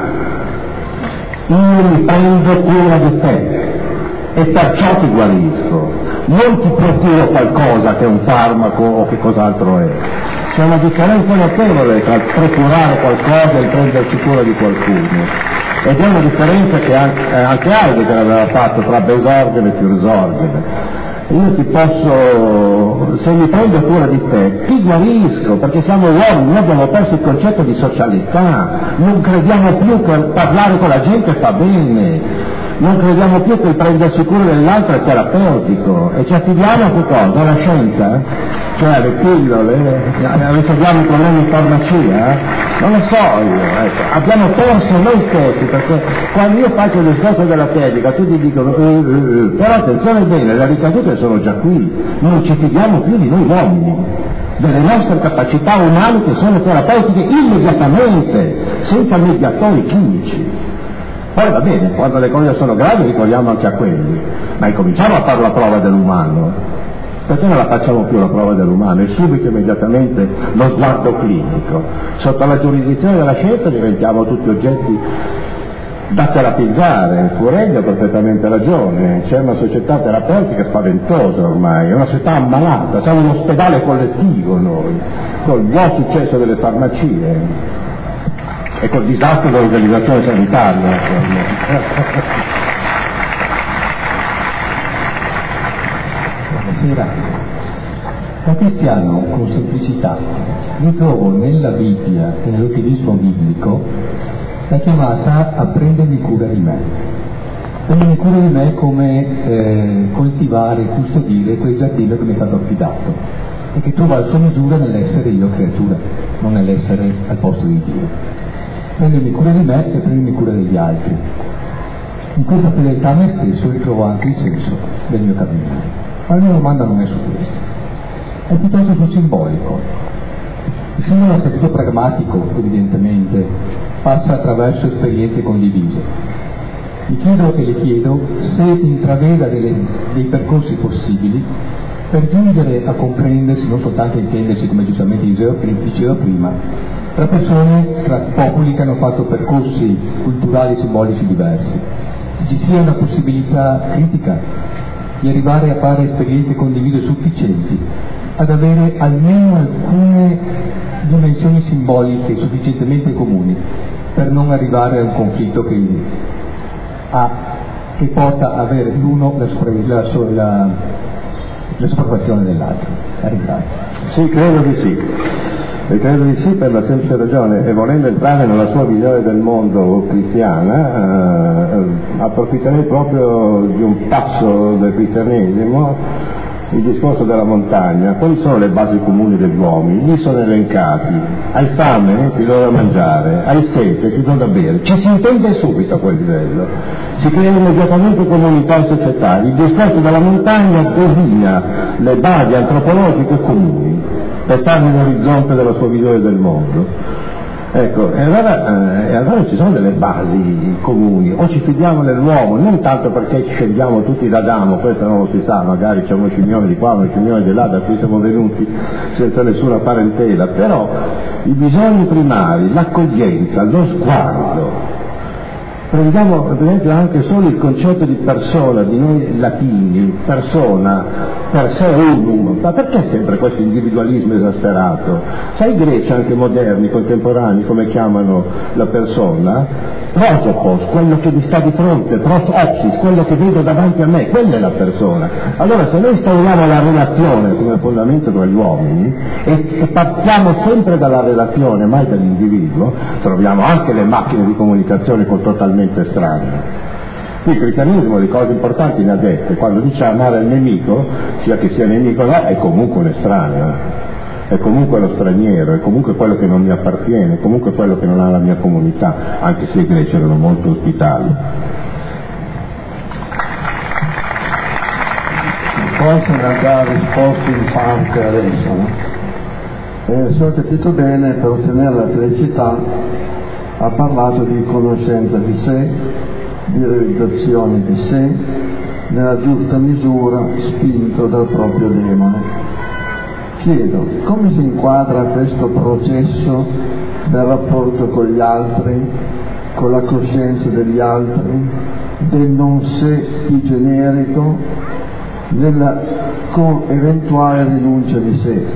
Io mi prendo cura di te e perciò ti guarisco, non ti procuro qualcosa che è un farmaco o che cos'altro è. C'è una differenza notevole tra procurare qualcosa e prendersi cura di qualcuno, ed è una differenza che anche, anche Heidegger aveva fatto tra Besorgene e Fürsorgene. Io ti posso, se mi prendo cura di te, ti guarisco, perché siamo uomini, noi abbiamo perso il concetto di socialità, non crediamo più che parlare con la gente fa bene, non crediamo più che il prendersi cura dell'altro è terapeutico, e ci attiviamo a che cosa? Alla scienza? Cioè le pillole? Risolviamo i problemi in farmacia? Non lo so io, ecco. Abbiamo perso noi stessi, perché quando io faccio il discorso della tecnica tutti dicono eh, eh, però attenzione bene, le ricadute sono già qui, non ci fidiamo più di noi uomini, delle nostre capacità umane che sono terapeutiche immediatamente, senza mediatori chimici. Poi va bene, quando le cose sono gravi ricordiamo anche a quelli, ma incominciamo a fare la prova dell'umano. Perché non la facciamo più la prova dell'umano? E subito, immediatamente, lo sguardo clinico. Sotto la giurisdizione della scienza diventiamo tutti oggetti da terapizzare. Furedi ha perfettamente ragione, c'è una società terapeutica spaventosa ormai, è una società ammalata, siamo un ospedale collettivo noi, col buon successo delle farmacie e col disastro dell'organizzazione sanitaria. Buonasera. Da cristiano con semplicità ritrovo nella Bibbia e nell'ottimismo biblico la chiamata a prendermi cura di me. Prendermi cura di me come eh, coltivare e custodire quel giardino che mi è stato affidato e che trova la sua misura nell'essere io creatura, non nell'essere al posto di Dio. Prendermi cura di me e prendermi cura degli altri. In questa fedeltà a me stesso ritrovo anche il senso del mio cammino. Ma la mia domanda non è su questo, è piuttosto sul simbolico. Il simbolo assoluto pragmatico, evidentemente, passa attraverso esperienze condivise. Mi chiedo e le chiedo se intraveda delle, dei percorsi possibili per giungere a comprendersi, non soltanto a intendersi, come giustamente diceva prima, tra persone, tra popoli che hanno fatto percorsi culturali e simbolici diversi. Se ci sia una possibilità critica di arrivare a fare esperienze condivise sufficienti ad avere almeno alcune dimensioni simboliche sufficientemente comuni per non arrivare a un conflitto che, ha, che porta ad avere l'uno la, la, la, l'espropriazione dell'altro. La ringrazio. Sì, credo di sì. E credo di sì per la semplice ragione, e volendo entrare nella sua visione del mondo cristiana, eh, approfitterei proprio di un passo del cristianesimo il discorso della montagna, quali sono le basi comuni degli uomini? Lì sono elencati: hai fame? Ti do da mangiare, hai sete? Ti do da bere. Ci si intende subito a quel livello, si creano immediatamente comunità e società. Il discorso della montagna designa le basi antropologiche comuni per farne l'orizzonte della sua visione del mondo. Ecco, e allora, eh, allora ci sono delle basi comuni, o ci fidiamo dell'uomo, non tanto perché scendiamo tutti da Adamo, questo non lo si sa, magari c'è uno scimmione di qua, uno scimmione di là, da cui siamo venuti senza nessuna parentela, però i bisogni primari, l'accoglienza, lo sguardo. Prendiamo per esempio anche solo il concetto di persona, di noi latini, persona, per sé unum, ma perché sempre questo individualismo esasperato? Sai i greci anche moderni, contemporanei, come chiamano la persona? Prosopos, quello che mi sta di fronte, prosopsis, quello che vedo davanti a me, quella è la persona. Allora se noi instauriamo la relazione come fondamento tra gli uomini e, e partiamo sempre dalla relazione, mai dall'individuo, troviamo anche le macchine di comunicazione con totalmente estranee. Qui il cristianesimo di cose importanti ne ha dette, quando dice amare il nemico, sia che sia nemico o no, è comunque un estraneo. È comunque lo straniero, è comunque quello che non mi appartiene, è comunque quello che non ha la mia comunità, anche se i greci erano molto ospitali. Forse mi ha già risposto in parte adesso, no? Eh, se ho capito bene, per ottenere la felicità ha parlato di conoscenza di sé, di realizzazione di sé, nella giusta misura, spinto dal proprio demone. Chiedo, come si inquadra questo processo del rapporto con gli altri, con la coscienza degli altri, del non sé più generico, nella, con eventuale rinuncia di sé?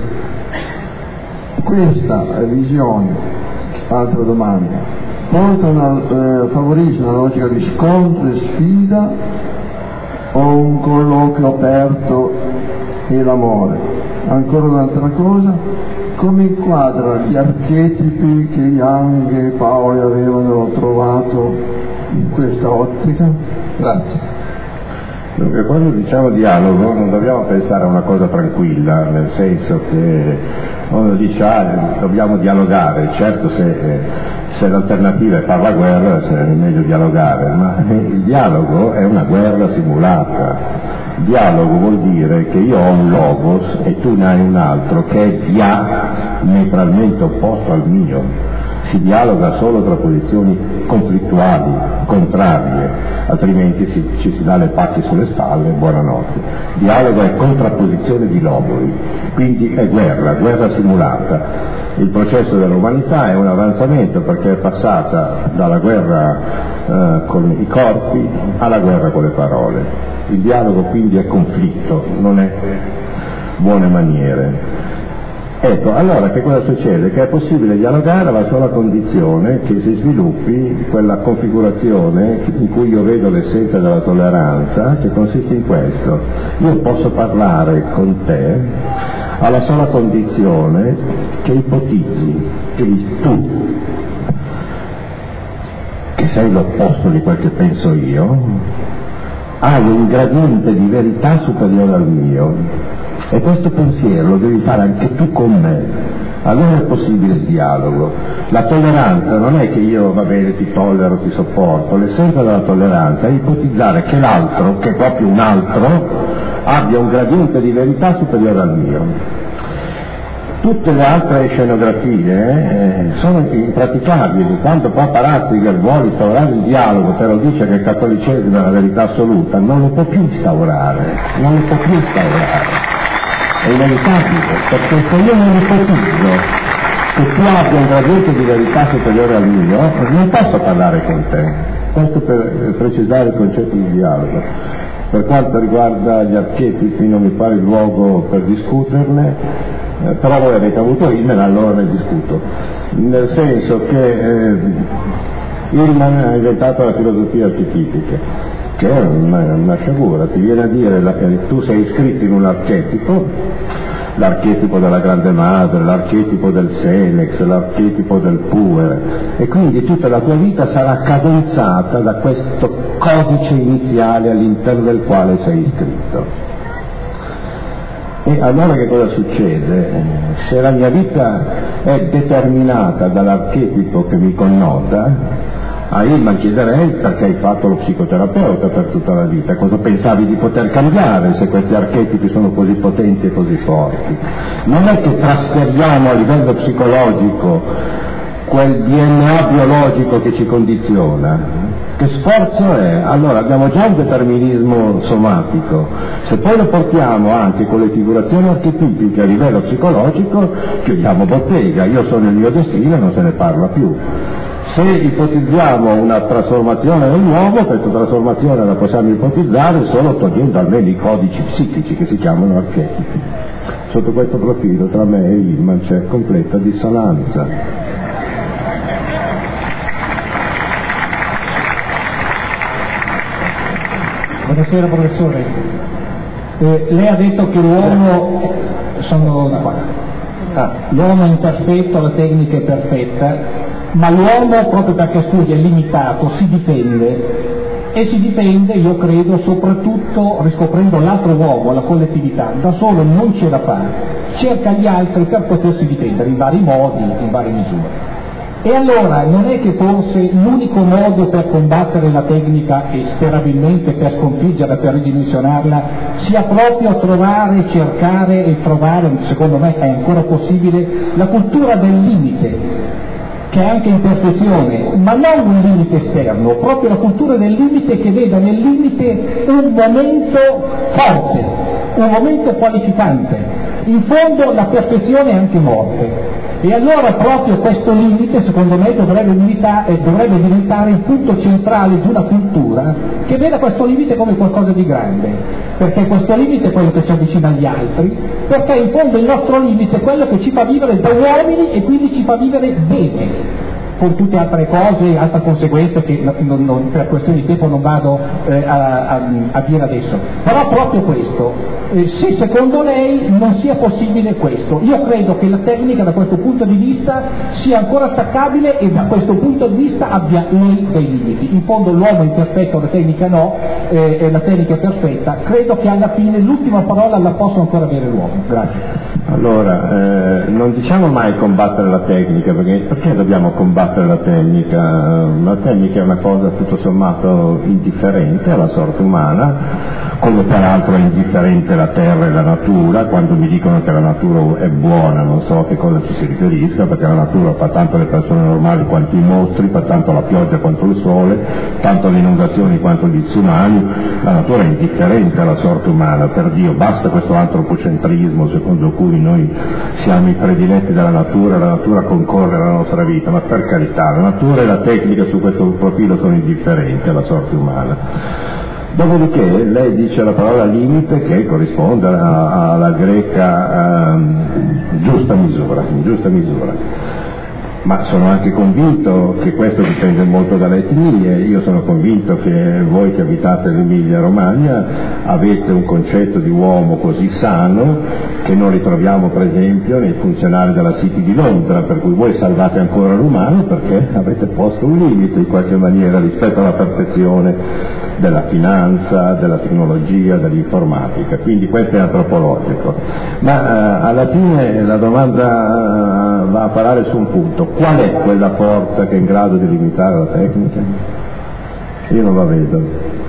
Questa visione, altra domanda, porta una, eh, favorisce una logica di scontro e sfida o un colloquio aperto e l'amore? Ancora un'altra cosa, come inquadra gli archetipi che Jung e Paoli avevano trovato in questa ottica? Grazie. Dunque, quando diciamo dialogo non dobbiamo pensare a una cosa tranquilla, nel senso che uno dice ah, dobbiamo dialogare, certo se, se l'alternativa è fare la guerra è meglio dialogare, ma il dialogo è una guerra simulata. Dialogo vuol dire che io ho un logos e tu ne hai un altro che è diametralmente opposto al mio. Si dialoga solo tra posizioni conflittuali, contrarie, altrimenti si, ci si dà le pacche sulle spalle e buonanotte. Dialogo è contrapposizione di logori, quindi è guerra, guerra simulata. Il processo dell'umanità è un avanzamento perché è passata dalla guerra eh, con i corpi alla guerra con le parole. Il dialogo quindi è conflitto, non è buone maniere. Ecco, allora che cosa succede? Che è possibile dialogare alla sola condizione che si sviluppi quella configurazione in cui io vedo l'essenza della tolleranza, che consiste in questo: io posso parlare con te alla sola condizione che ipotizzi che il tu, che sei l'opposto di quel che penso io, hai un gradiente di verità superiore al mio, e questo pensiero lo devi fare anche tu con me. Allora è possibile il dialogo. La tolleranza non è che io, va bene, ti tollero, ti sopporto. L'essenza della tolleranza è ipotizzare che l'altro, che è proprio un altro, abbia un gradiente di verità superiore al mio. Tutte le altre scenografie eh, sono impraticabili. Quando Papa Ratzinger vuole instaurare il dialogo, però dice che il cattolicesimo è la verità assoluta, non lo può più instaurare, non lo può più instaurare. È inevitabile, perché se io non ipotizzo che tu abbia un gradiente di verità superiore al mio, non posso parlare con te. Questo per precisare il concetto di dialogo. Per quanto riguarda gli archetipi non mi pare il luogo per discuterne, eh, però voi avete avuto Hillman, allora ne discuto, nel senso che eh, Hillman ha inventato la filosofia archetipica, che è una, una sciagura, ti viene a dire la, eh, tu sei iscritto in un archetipo, l'archetipo della grande madre, l'archetipo del Senex, l'archetipo del Puer, e quindi tutta la tua vita sarà cadenzata da questo codice iniziale all'interno del quale sei iscritto. E allora che cosa succede? Se la mia vita è determinata dall'archetipo che mi connota, a Hillman chiederei perché hai fatto lo psicoterapeuta per tutta la vita, cosa pensavi di poter cambiare se questi archetipi sono così potenti e così forti. Non è che trasferiamo a livello psicologico quel D N A biologico che ci condiziona. Che sforzo è? Allora abbiamo già un determinismo somatico, se poi lo portiamo anche con le figurazioni archetipiche a livello psicologico, chiudiamo bottega, io sono il mio destino e non se ne parla più. Se ipotizziamo una trasformazione dell'uomo, questa trasformazione la possiamo ipotizzare solo togliendo almeno i codici psichici che si chiamano archetipi. Sotto questo profilo tra me e Hillman c'è completa dissonanza. Buonasera professore, eh, lei ha detto che l'uomo, sono qua, ah, l'uomo è imperfetto, la tecnica è perfetta, ma l'uomo proprio perché studia è limitato, si difende e si difende, io credo, soprattutto riscoprendo l'altro uomo, la collettività, da solo non ce la fa, cerca gli altri per potersi difendere in vari modi, in varie misure. E allora non è che forse l'unico modo per combattere la tecnica e sperabilmente per sconfiggerla, per ridimensionarla, sia proprio trovare, cercare e trovare, secondo me è ancora possibile, la cultura del limite, che è anche imperfezione, ma non un limite esterno, proprio la cultura del limite che veda nel limite un momento forte, un momento qualificante. In fondo la perfezione è anche morte. E allora proprio questo limite, secondo me, dovrebbe, limitare, dovrebbe diventare il punto centrale di una cultura che veda questo limite come qualcosa di grande, perché questo limite è quello che ci avvicina agli altri, perché in fondo il nostro limite è quello che ci fa vivere da uomini e quindi ci fa vivere bene, con tutte altre cose, altre conseguenze che non, non, per questioni di tempo non vado eh, a, a, a dire adesso. Però proprio questo, eh, se secondo lei non sia possibile questo, io credo che la tecnica da questo punto di vista sia ancora attaccabile e da questo punto di vista abbia lei dei limiti. In fondo l'uomo è imperfetto, la tecnica no, eh, la tecnica è perfetta, credo che alla fine l'ultima parola la possa ancora avere l'uomo. Grazie. Allora, eh, non diciamo mai combattere la tecnica, perché, perché dobbiamo combattere la tecnica? La tecnica è una cosa tutto sommato indifferente alla sorte umana, come peraltro è indifferente la terra e la natura. Quando mi dicono che la natura è buona non so a che cosa ci si riferisca, perché la natura fa tanto le persone normali quanto i mostri, fa tanto la pioggia quanto il sole, tanto le inondazioni quanto gli tsunami. La natura è indifferente alla sorte umana, per Dio, basta questo antropocentrismo secondo cui noi siamo i prediletti della natura, la natura concorre alla nostra vita, ma per carità, la natura e la tecnica su questo profilo sono indifferenti alla sorte umana. Dopodiché lei dice la parola limite che corrisponde alla greca eh, giusta misura, giusta misura. Ma sono anche convinto che questo dipende molto dalle etnie. Io sono convinto che voi che abitate l'Emilia Romagna avete un concetto di uomo così sano che non ritroviamo per esempio nei funzionari della City di Londra, per cui voi salvate ancora l'umano perché avete posto un limite in qualche maniera rispetto alla perfezione della finanza, della tecnologia, dell'informatica. Quindi questo è antropologico. Ma eh, alla fine la domanda eh, va a parare su un punto: qual è quella forza che è in grado di limitare la tecnica? Io non la vedo.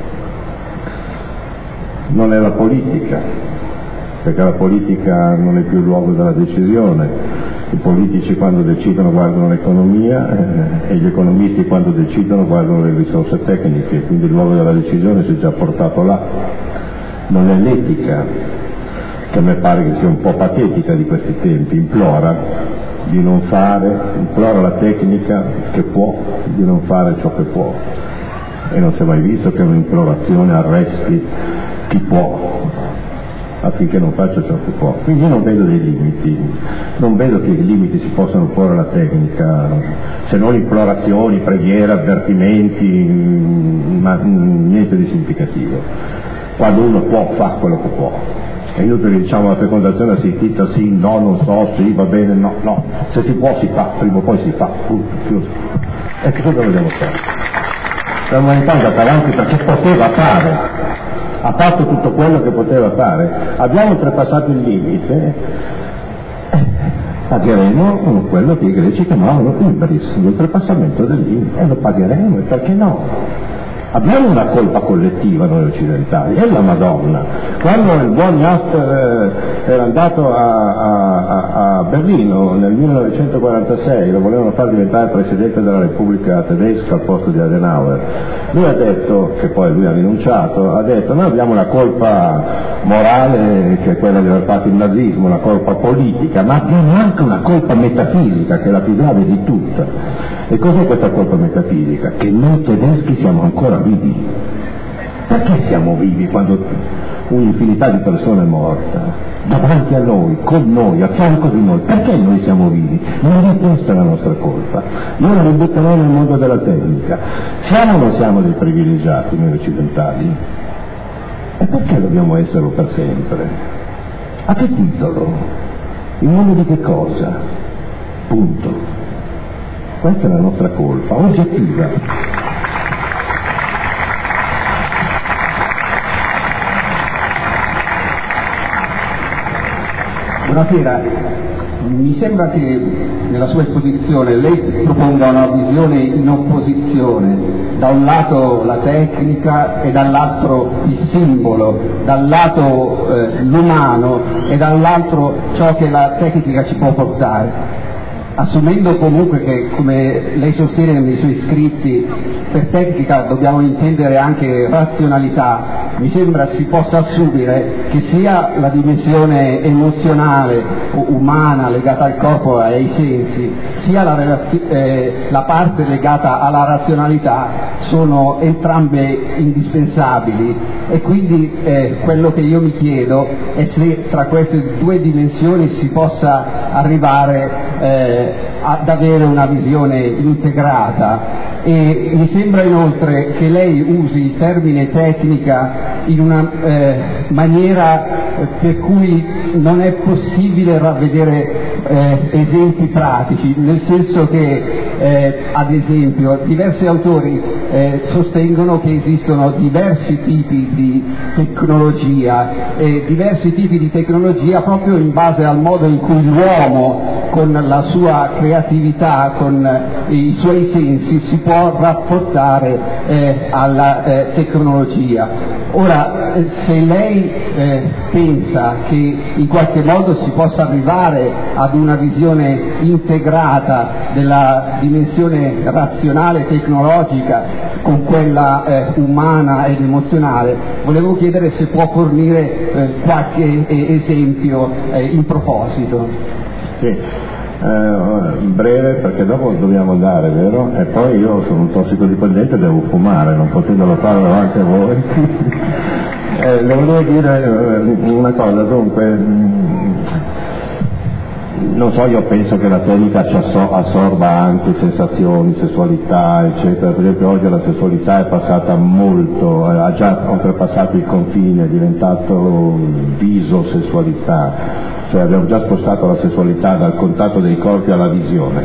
Non è la politica, perché la politica non è più il luogo della decisione. I politici quando decidono guardano l'economia eh, e gli economisti quando decidono guardano le risorse tecniche, quindi il luogo della decisione si è già portato là. Non è l'etica, che a me pare che sia un po' patetica di questi tempi, implora di non fare, implora la tecnica che può di non fare ciò che può, e non si è mai visto che un'implorazione arresti chi può affinché non faccia ciò che può. Quindi io non vedo dei limiti, non vedo che i limiti si possano porre alla tecnica, se non implorazioni, preghiere, avvertimenti, ma niente di significativo. Quando uno può, fa quello che può. È inutile che diciamo la fecondazione assistita sì, no, non so, sì, va bene, no, no. Se si può si fa, prima o poi si fa, punto, chiuso. E che cosa dobbiamo fare? La umanità è andata avanti perché poteva fare. ha fatto tutto quello che poteva fare, abbiamo oltrepassato il limite, eh, pagheremo quello che i greci chiamavano ibris, l'oltrepassamento del limite, e lo pagheremo, e perché no? Abbiamo una colpa collettiva noi occidentali, è la Madonna. Quando il buon Jasper eh, era andato a, a, a Berlino nel millenovecentoquarantasei, lo volevano far diventare presidente della Repubblica Tedesca al posto di Adenauer, lui ha detto, che poi lui ha rinunciato, ha detto noi abbiamo una colpa morale che è quella di aver fatto il nazismo, una colpa politica, ma abbiamo anche una colpa metafisica che è la più grave di tutte. E cos'è questa colpa metafisica? Che noi tedeschi siamo ancora vivi. Perché siamo vivi quando un'infinità di persone è morta? Davanti a noi, con noi, a fianco di noi. Perché noi siamo vivi? Non è questa la nostra colpa. Io la ributterò nel mondo della tecnica. Siamo o non siamo dei privilegiati noi occidentali? E perché dobbiamo esserlo per sempre? A che titolo? In nome di che cosa? Punto. Questa è la nostra colpa, oggettiva. Buonasera, mi sembra che nella sua esposizione lei proponga una visione in opposizione, da un lato la tecnica e dall'altro il simbolo, dal lato eh, l'umano e dall'altro ciò che la tecnica ci può portare. Assumendo comunque che, come lei sostiene nei suoi scritti, per tecnica dobbiamo intendere anche razionalità, mi sembra si possa assumere che sia la dimensione emozionale, umana, legata al corpo e ai sensi, sia la, relazio- eh, la parte legata alla razionalità sono entrambe indispensabili, e quindi eh, quello che io mi chiedo è se tra queste due dimensioni si possa arrivare eh, ad avere una visione integrata. E mi sembra inoltre che lei usi il termine tecnica in una eh, maniera per cui non è possibile ravvedere eh, esempi pratici, nel senso che eh, ad esempio diversi autori eh, sostengono che esistono diversi tipi di tecnologia e diversi tipi di tecnologia proprio in base al modo in cui l'uomo con la sua creatività, con i suoi sensi si può rapportare eh, alla eh, tecnologia. Ora, se lei eh, pensa che in qualche modo si possa arrivare ad una visione integrata della dimensione razionale tecnologica con quella eh, umana ed emozionale, volevo chiedere se può fornire eh, qualche eh, esempio eh, in proposito. Sì. Eh, breve, perché dopo dobbiamo andare, vero? E poi io sono un tossicodipendente e devo fumare, non potendolo fare davanti a voi. eh, le volevo dire una cosa, dunque, non so, io penso che la tecnica ci assorba anche sensazioni, sessualità, eccetera. Per esempio oggi la sessualità è passata molto, ha già oltrepassato il confine, è diventato visosessualità. Cioè abbiamo già spostato la sessualità dal contatto dei corpi alla visione.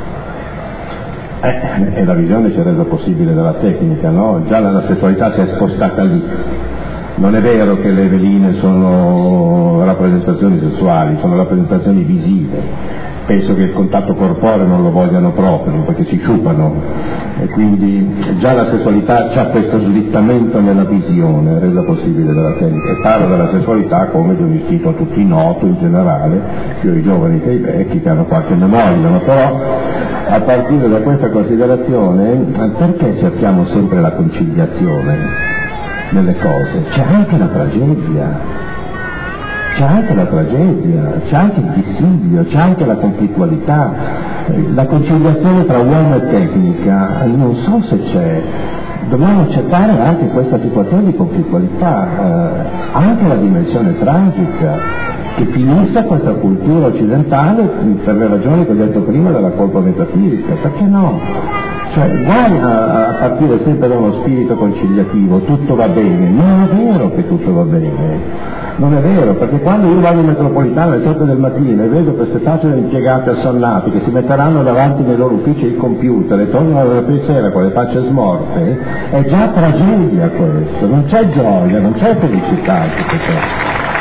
Eh, e la visione ci è resa possibile dalla tecnica, no? Già la, la sessualità si è spostata lì. Non è vero che le veline sono rappresentazioni sessuali, sono rappresentazioni visive. Penso che il contatto corporeo non lo vogliano proprio, perché si sciupano, e quindi già la sessualità c'ha questo slittamento nella visione resa possibile dalla tecnica. E parlo della sessualità come di un istinto a tutti noto in generale, sia i giovani che i vecchi che hanno qualche memoria, ma però a partire da questa considerazione, perché cerchiamo sempre la conciliazione nelle cose? C'è anche la tragedia. C'è anche la tragedia, c'è anche il dissidio, c'è anche la conflittualità, la conciliazione tra uomo e tecnica, non so se c'è, dobbiamo accettare anche questa situazione di conflittualità, eh, anche la dimensione tragica, che finisca questa cultura occidentale per le ragioni che ho detto prima della colpa metafisica, perché no? Cioè, guai a, a partire sempre da uno spirito conciliativo, tutto va bene, non è vero che tutto va bene. Non è vero, perché quando io vado in metropolitana alle sette del mattino e vedo queste facce di impiegati assonnati che si metteranno davanti nei loro uffici il computer e tornano alla sera con le facce smorte, è già tragedia questo, non c'è gioia, non c'è felicità in tutto ciò.